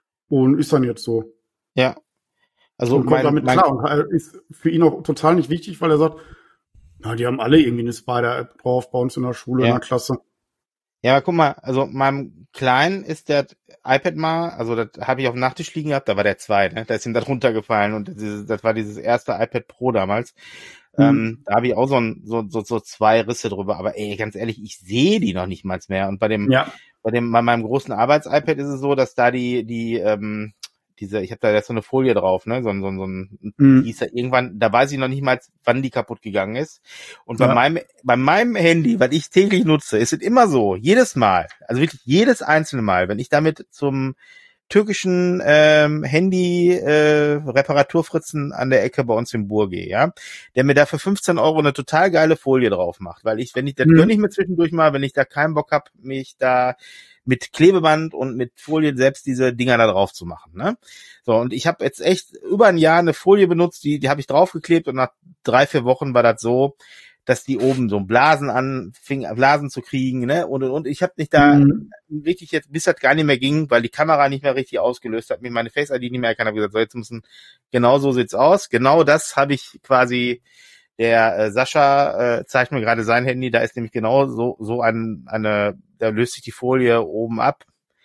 und ist dann jetzt so. Ja. Also und kommt mein, damit mein, klar. Und ist für ihn auch total nicht wichtig, weil er sagt, na, die haben alle irgendwie eine Spider-App drauf bei uns in der Schule, Ja. in der Klasse. Ja, aber guck mal, also meinem Kleinen ist der iPad mal, also das habe ich auf dem Nachttisch liegen gehabt, da war der zwei, ne? Da ist ihm das runtergefallen und das, das war dieses erste iPad Pro damals. Mhm. Ähm, da habe ich auch so, ein, so, so, so zwei Risse drüber, aber ey, ganz ehrlich, ich sehe die noch nicht mal mehr. Und bei dem, Ja. bei dem, bei meinem großen Arbeits-iPad ist es so, dass da die, die, ähm, diese, ich habe da jetzt so eine Folie drauf, ne, so ein, so ein, so ein, Mhm. die ist ja irgendwann, da weiß ich noch nicht mal, wann die kaputt gegangen ist. Und bei Ja. meinem, bei meinem Handy, was ich täglich nutze, ist es immer so, jedes Mal, also wirklich jedes einzelne Mal, wenn ich damit zum türkischen ähm, Handy äh, Reparaturfritzen an der Ecke bei uns im Bur gehe, ja, der mir da für fünfzehn Euro eine total geile Folie drauf macht, weil ich, wenn ich, das Mhm. gönne ich mir zwischendurch mal, wenn ich da keinen Bock hab, mich da mit Klebeband und mit Folien selbst diese Dinger da drauf zu machen, ne? So, und ich habe jetzt echt über ein Jahr eine Folie benutzt, die die habe ich draufgeklebt und nach drei, vier Wochen war das so, dass die oben so Blasen anfing, Blasen zu kriegen, ne? Und und, und ich habe nicht da Mhm. wirklich jetzt, bis das gar nicht mehr ging, weil die Kamera nicht mehr richtig ausgelöst hat, mir meine Face I D nicht mehr erkannt, habe gesagt, so jetzt müssen, genau so sieht's aus. Genau das habe ich quasi, der äh, Sascha äh, zeigt mir gerade sein Handy, da ist nämlich genau so so ein, eine, da löst sich die Folie oben ab.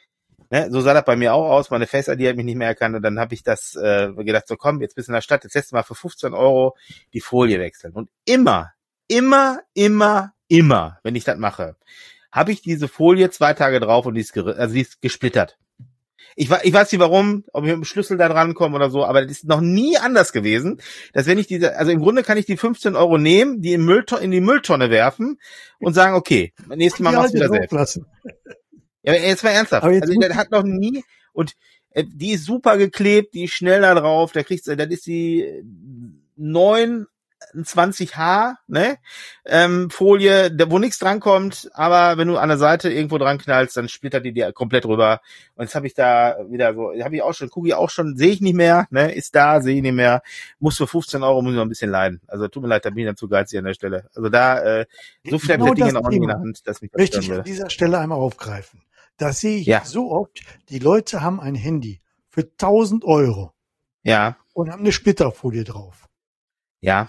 Ne? So sah das bei mir auch aus, meine Face I D hat mich nicht mehr erkannt und dann habe ich das äh, gedacht, so komm, jetzt bist du in der Stadt, jetzt lässt du mal für fünfzehn Euro die Folie wechseln. Und immer, immer, immer, immer, wenn ich das mache, habe ich diese Folie zwei Tage drauf und die ist, ger- also die ist gesplittert. Ich, ich weiß nicht warum, ob ich mit dem Schlüssel da dran komme oder so, aber das ist noch nie anders gewesen, dass wenn ich diese, also im Grunde kann ich die fünfzehn Euro nehmen, die in, Müllton, in die Mülltonne werfen und sagen, okay, nächstes Mal Die machst du alte wieder selbst. drauflassen. Ja, aber jetzt mal ernsthaft. Aber jetzt Also muss das hat noch nie, und äh, die ist super geklebt, die ist schnell da drauf, da kriegst du, das ist die neun ein zwanzig H, ne, ähm, Folie, wo nichts drankommt, aber wenn du an der Seite irgendwo dran knallst, dann splittert die dir komplett rüber. Und jetzt habe ich da wieder so, habe ich auch schon, gucke ich auch schon, sehe ich nicht mehr, ne, ist da, sehe ich nicht mehr, muss für fünfzehn Euro, muss ich noch ein bisschen leiden. Also tut mir leid, da bin ich dann zu geizig an der Stelle. Also da, äh, so viel genau habe ich das Ding auch nicht in Thema der Hand, dass mich das möchte ich stören an würde. dieser Stelle einmal aufgreifen. Das sehe ich Ja. so oft. Die Leute haben ein Handy für tausend Euro Ja, und haben eine Splitterfolie drauf. ja.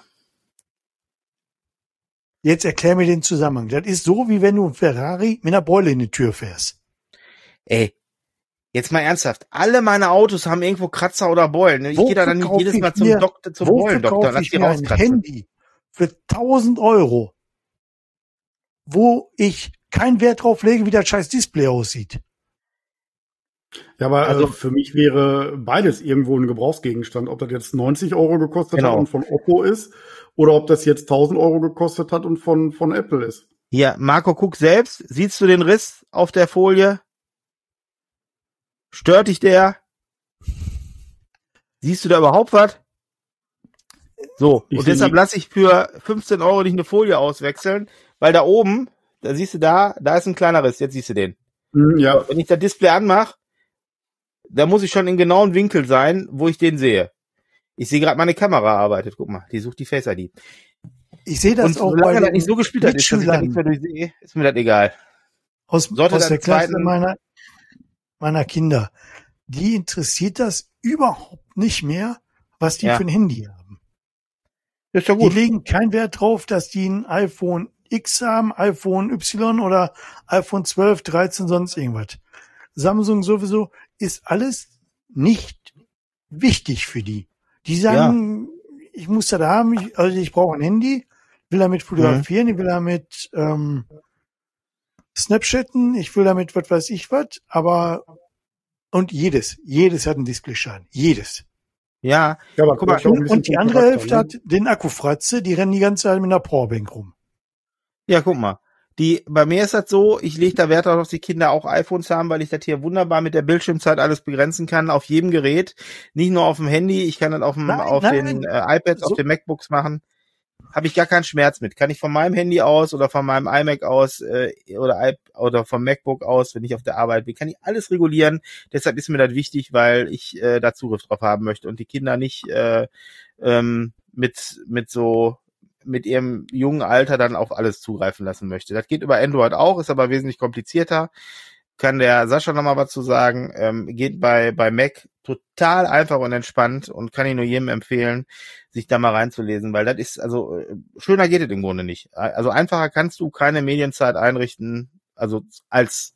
Jetzt erklär mir den Zusammenhang. Das ist so, wie wenn du ein Ferrari mit einer Beule in die Tür fährst. Ey, jetzt mal ernsthaft. Alle meine Autos haben irgendwo Kratzer oder Beulen. Ich gehe da dann nicht Wofür jedes Mal kaufe ich zum mir- Doktor, zum Wofür Beulendoktor und kaufe lass ich die mir ein rauskratzen. Handy für tausend Euro, wo ich keinen Wert drauf lege, wie das scheiß Display aussieht? Ja, aber Also- äh, für mich wäre beides irgendwo ein Gebrauchsgegenstand. Ob das jetzt neunzig Euro gekostet Genau. hat und von Oppo ist oder ob das jetzt tausend Euro gekostet hat und von, von Apple ist. Hier, Marco, guck selbst. Siehst du den Riss auf der Folie? Stört dich der? Siehst du da überhaupt was? So, Ich und seh deshalb nie- lasse ich für fünfzehn Euro nicht eine Folie auswechseln, weil da oben, da siehst du da, da ist ein kleiner Riss, jetzt siehst du den. Hm, ja, Wenn ich das Display anmache, da muss ich schon in genauen Winkel sein, wo ich den sehe. Ich sehe gerade, meine Kamera arbeitet, guck mal, die sucht die Face I D. Ich sehe das Und auch solange bei das den nicht so gesplittert ist, dass ich das Mitschülern nicht mehr durchsehe, ist mir das egal. aus, sollte aus das der Klasse zweiten- meiner, meiner Kinder. Die interessiert das überhaupt nicht mehr, was die Ja. für ein Handy haben. Ist ja Die gut. legen keinen Wert drauf, dass die ein iPhone X haben, iPhone Y oder iPhone zwölf, dreizehn, sonst irgendwas. Samsung sowieso ist alles nicht wichtig für die. Die sagen, ich muss das haben, ich, also ich brauche ein Handy, will damit fotografieren, ich will damit ähm, Snapchatten, ich will damit was weiß ich was, aber und jedes, jedes hat einen Displayschaden, jedes. Ja, ja aber Guck mal, gehört ja auch ein Und, bisschen und die zum andere Charakter, Hälfte ne? hat den Akkufratze, die rennen die ganze Zeit mit einer Powerbank rum. ja, guck mal. Die, bei mir ist das so, ich lege da Wert darauf, dass die Kinder auch iPhones haben, weil ich das hier wunderbar mit der Bildschirmzeit alles begrenzen kann, auf jedem Gerät. Nicht nur auf dem Handy, ich kann das auf, dem, Nein, auf nein. den äh, iPads, So- auf den MacBooks machen. Habe ich gar keinen Schmerz mit. Kann ich von meinem Handy aus oder von meinem iMac aus äh, oder, iP- oder vom MacBook aus, wenn ich auf der Arbeit bin, kann ich alles regulieren. Deshalb ist mir das wichtig, weil ich äh, da Zugriff drauf haben möchte und die Kinder nicht äh, ähm, mit mit so mit ihrem jungen Alter dann auf alles zugreifen lassen möchte. Das geht über Android auch, ist aber wesentlich komplizierter. Kann der Sascha nochmal was zu sagen. Ähm, geht bei bei Mac total einfach und entspannt und kann ich nur jedem empfehlen, sich da mal reinzulesen, weil das ist, also äh, schöner geht es im Grunde nicht. Also einfacher kannst du keine Medienzeit einrichten, also als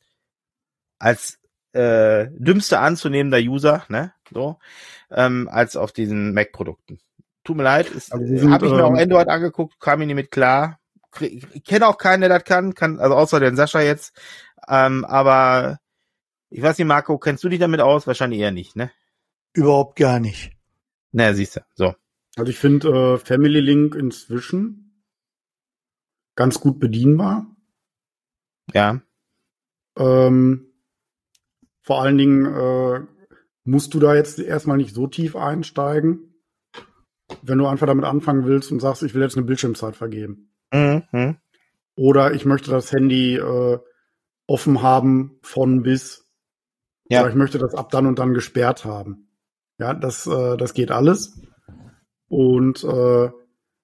als äh, dümmste anzunehmender User, ne, so, ähm, als auf diesen Mac-Produkten. Tut mir leid, ist, Also wir sind, habe ich mir ähm, auch Android angeguckt, kam ich nicht mit klar. Krie- Ich kenne auch keinen, der das kann, kann, also außer den Sascha jetzt. Ähm, aber ich weiß nicht, Marco, kennst du dich damit aus? Wahrscheinlich eher nicht, ne? Überhaupt gar nicht. Na, siehst du. So. Also ich finde äh, Family Link inzwischen ganz gut bedienbar. Ja. Ähm, vor allen Dingen äh, musst du da jetzt erstmal nicht so tief einsteigen, wenn du einfach damit anfangen willst und sagst, ich will jetzt eine Bildschirmzeit vergeben. Mhm. Oder ich möchte das Handy äh, offen haben von bis. Ja. Oder ich möchte das ab dann und dann gesperrt haben. Ja, das, äh, das geht alles. Und äh,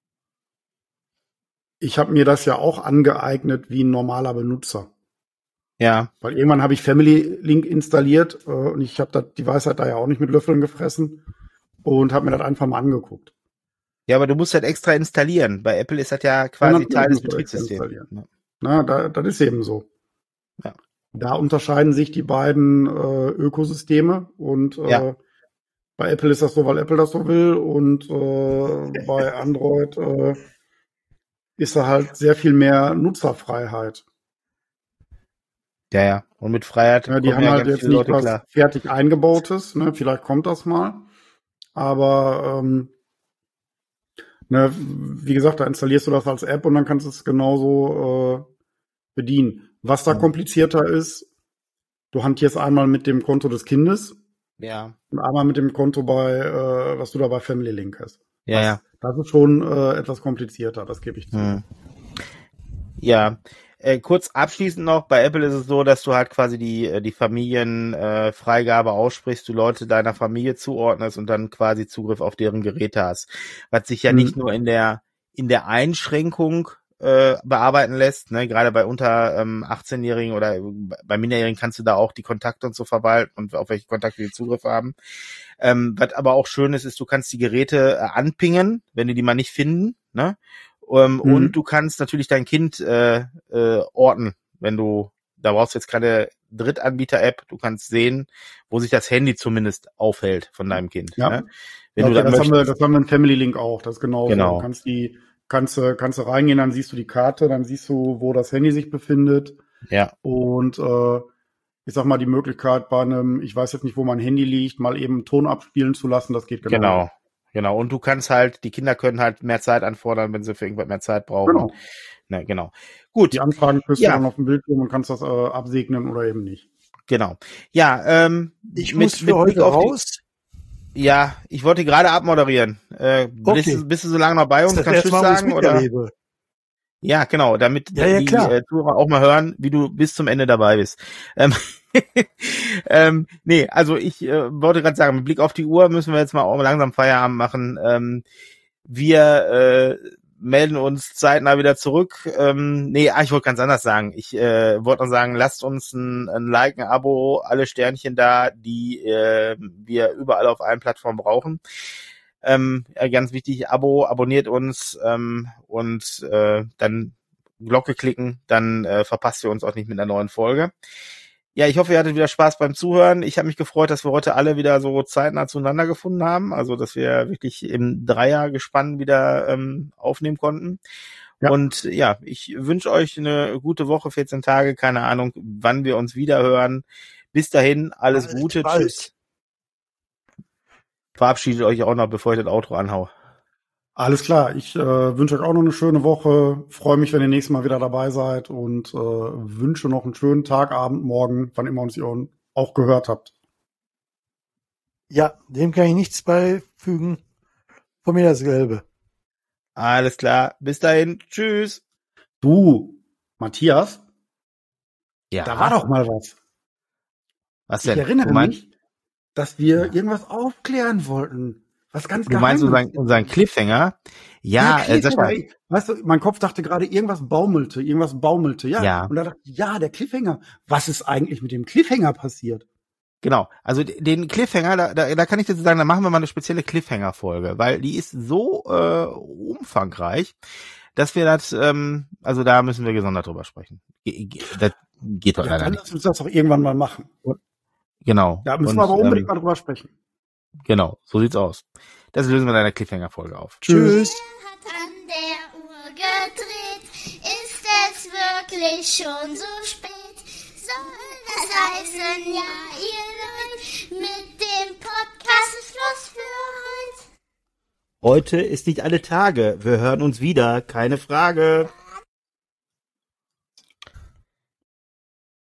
ich habe mir das ja auch angeeignet wie ein normaler Benutzer. Ja. Weil irgendwann habe ich Family Link installiert äh, und ich habe die Weisheit da ja auch nicht mit Löffeln gefressen und habe mir das einfach mal angeguckt. Ja, aber du musst halt extra installieren. Bei Apple ist das ja quasi Ja, Teil des natürlich musst du extra Betriebssystems. installieren. Ja. Na, da, das ist eben so. Ja. Da unterscheiden sich die beiden äh, Ökosysteme und äh, Ja. bei Apple ist das so, weil Apple das so will und äh, bei Android äh, ist da halt sehr viel mehr Nutzerfreiheit. Ja, ja. Und mit Freiheit Ja, die kommen haben ja halt ganz jetzt viele nicht Leute was klar. fertig eingebautes, ne? Vielleicht kommt das mal. Aber ähm, ne, wie gesagt, da installierst du das als App und dann kannst du es genauso äh, bedienen. Was da Ja. komplizierter ist, du hantierst einmal mit dem Konto des Kindes Ja. und einmal mit dem Konto bei, äh, was du da bei Family Link hast. Ja, ja. Das ist schon äh, etwas komplizierter, das gebe ich zu. Hm. Ja, äh, kurz abschließend noch, bei Apple ist es so, dass du halt quasi die die Familienfreigabe äh, Freigabe aussprichst, du Leute deiner Familie zuordnest und dann quasi Zugriff auf deren Geräte hast. Was sich ja hm. nicht nur in der in der Einschränkung äh, bearbeiten lässt, ne, gerade bei unter ähm, achtzehnjährigen oder bei Minderjährigen kannst du da auch die Kontakte und so verwalten und auf welche Kontakte die Zugriff haben. Ähm, was aber auch schön ist, ist, du kannst die Geräte äh, anpingen, wenn die die mal nicht finden, ne? Um, mhm. Und du kannst natürlich dein Kind äh, äh, orten, wenn du, da brauchst du jetzt keine Drittanbieter-App, du kannst sehen, wo sich das Handy zumindest aufhält von deinem Kind. Ja. Ne? Wenn okay, du das, das, haben wir, das haben wir im Family Link auch, das ist genau, genau. So. Du kannst die, kannst, kannst du reingehen, dann siehst du die Karte, dann siehst du, wo das Handy sich befindet. Ja. Und äh, ich sag mal, die Möglichkeit bei einem, ich weiß jetzt nicht, wo mein Handy liegt, mal eben einen Ton abspielen zu lassen, das geht genau. Genau. Genau, und du kannst halt, die Kinder können halt mehr Zeit anfordern, wenn sie für irgendwas mehr Zeit brauchen. Genau. Ne, genau. Gut. Die Anfragen kriegst ja. du dann auf dem Bildschirm und kannst das äh, absegnen oder eben nicht. Genau. Ja, ähm, ich mit, muss für mit heute raus. Die, ja, ich wollte gerade abmoderieren. Äh, okay. bist, bist du so lange noch bei uns? Das Kannst du Tschüss sagen? Oder? Ja, genau, damit ja, ja, die klar. äh, Zuhörer auch mal hören, wie du bis zum Ende dabei bist. Ähm, ähm, nee, also ich äh, wollte gerade sagen, mit Blick auf die Uhr müssen wir jetzt mal auch langsam Feierabend machen. Ähm, wir äh, melden uns zeitnah wieder zurück. Ähm, nee, ah, ich wollte ganz anders sagen. Ich äh, wollte noch sagen, lasst uns ein, ein Like, ein Abo, alle Sternchen da, die äh, wir überall auf allen Plattformen brauchen. Ähm, ja, ganz wichtig, Abo, abonniert uns ähm, und äh, dann Glocke klicken, dann äh, verpasst ihr uns auch nicht mit einer neuen Folge. Ja, ich hoffe, ihr hattet wieder Spaß beim Zuhören. Ich habe mich gefreut, dass wir heute alle wieder so zeitnah zueinander gefunden haben, also dass wir wirklich im Dreiergespann wieder ähm, aufnehmen konnten. Ja. Und ja, ich wünsche euch eine gute Woche, vierzehn Tage, keine Ahnung, wann wir uns wieder hören. Bis dahin, alles bald, Gute, bald. Tschüss. Verabschiedet euch auch noch, bevor ich das Outro anhau. Alles klar, ich äh, wünsche euch auch noch eine schöne Woche, freue mich, wenn ihr nächstes Mal wieder dabei seid und äh, wünsche noch einen schönen Tag, Abend, Morgen, wann immer uns ihr auch gehört habt. Ja, dem kann ich nichts beifügen. Von mir dasselbe. Alles klar, bis dahin, tschüss. Du, Matthias? Ja. Da war doch mal was. Was denn? Ich erinnere mein... mich, dass wir ja. irgendwas aufklären wollten. Was ganz Du meinst unseren, unseren Cliffhanger? Ja, ja Cliffhanger. Äh, weißt du, mein Kopf dachte gerade, irgendwas baumelte, irgendwas baumelte. Ja. ja. Und da dachte ich, ja, der Cliffhanger. Was ist eigentlich mit dem Cliffhanger passiert? Genau, also den Cliffhanger, da, da, da kann ich dir sagen, da machen wir mal eine spezielle Cliffhanger-Folge, weil die ist so äh, umfangreich, dass wir das, ähm, also da müssen wir gesondert drüber sprechen. Ge- ge- das geht doch ja, leider dann nicht. Lass uns das doch irgendwann mal machen. Genau. Da müssen Und, wir aber unbedingt ähm, mal drüber sprechen. Genau, so sieht's aus. Das lösen wir in einer Cliffhanger-Folge auf. Tschüss. Hat an der Uhr gedreht, ist es wirklich schon so spät? Soll das heißen, ja, ihr Leute, mit dem Podcast ist Schluss für heute? Heute ist nicht alle Tage. Wir hören uns wieder, keine Frage.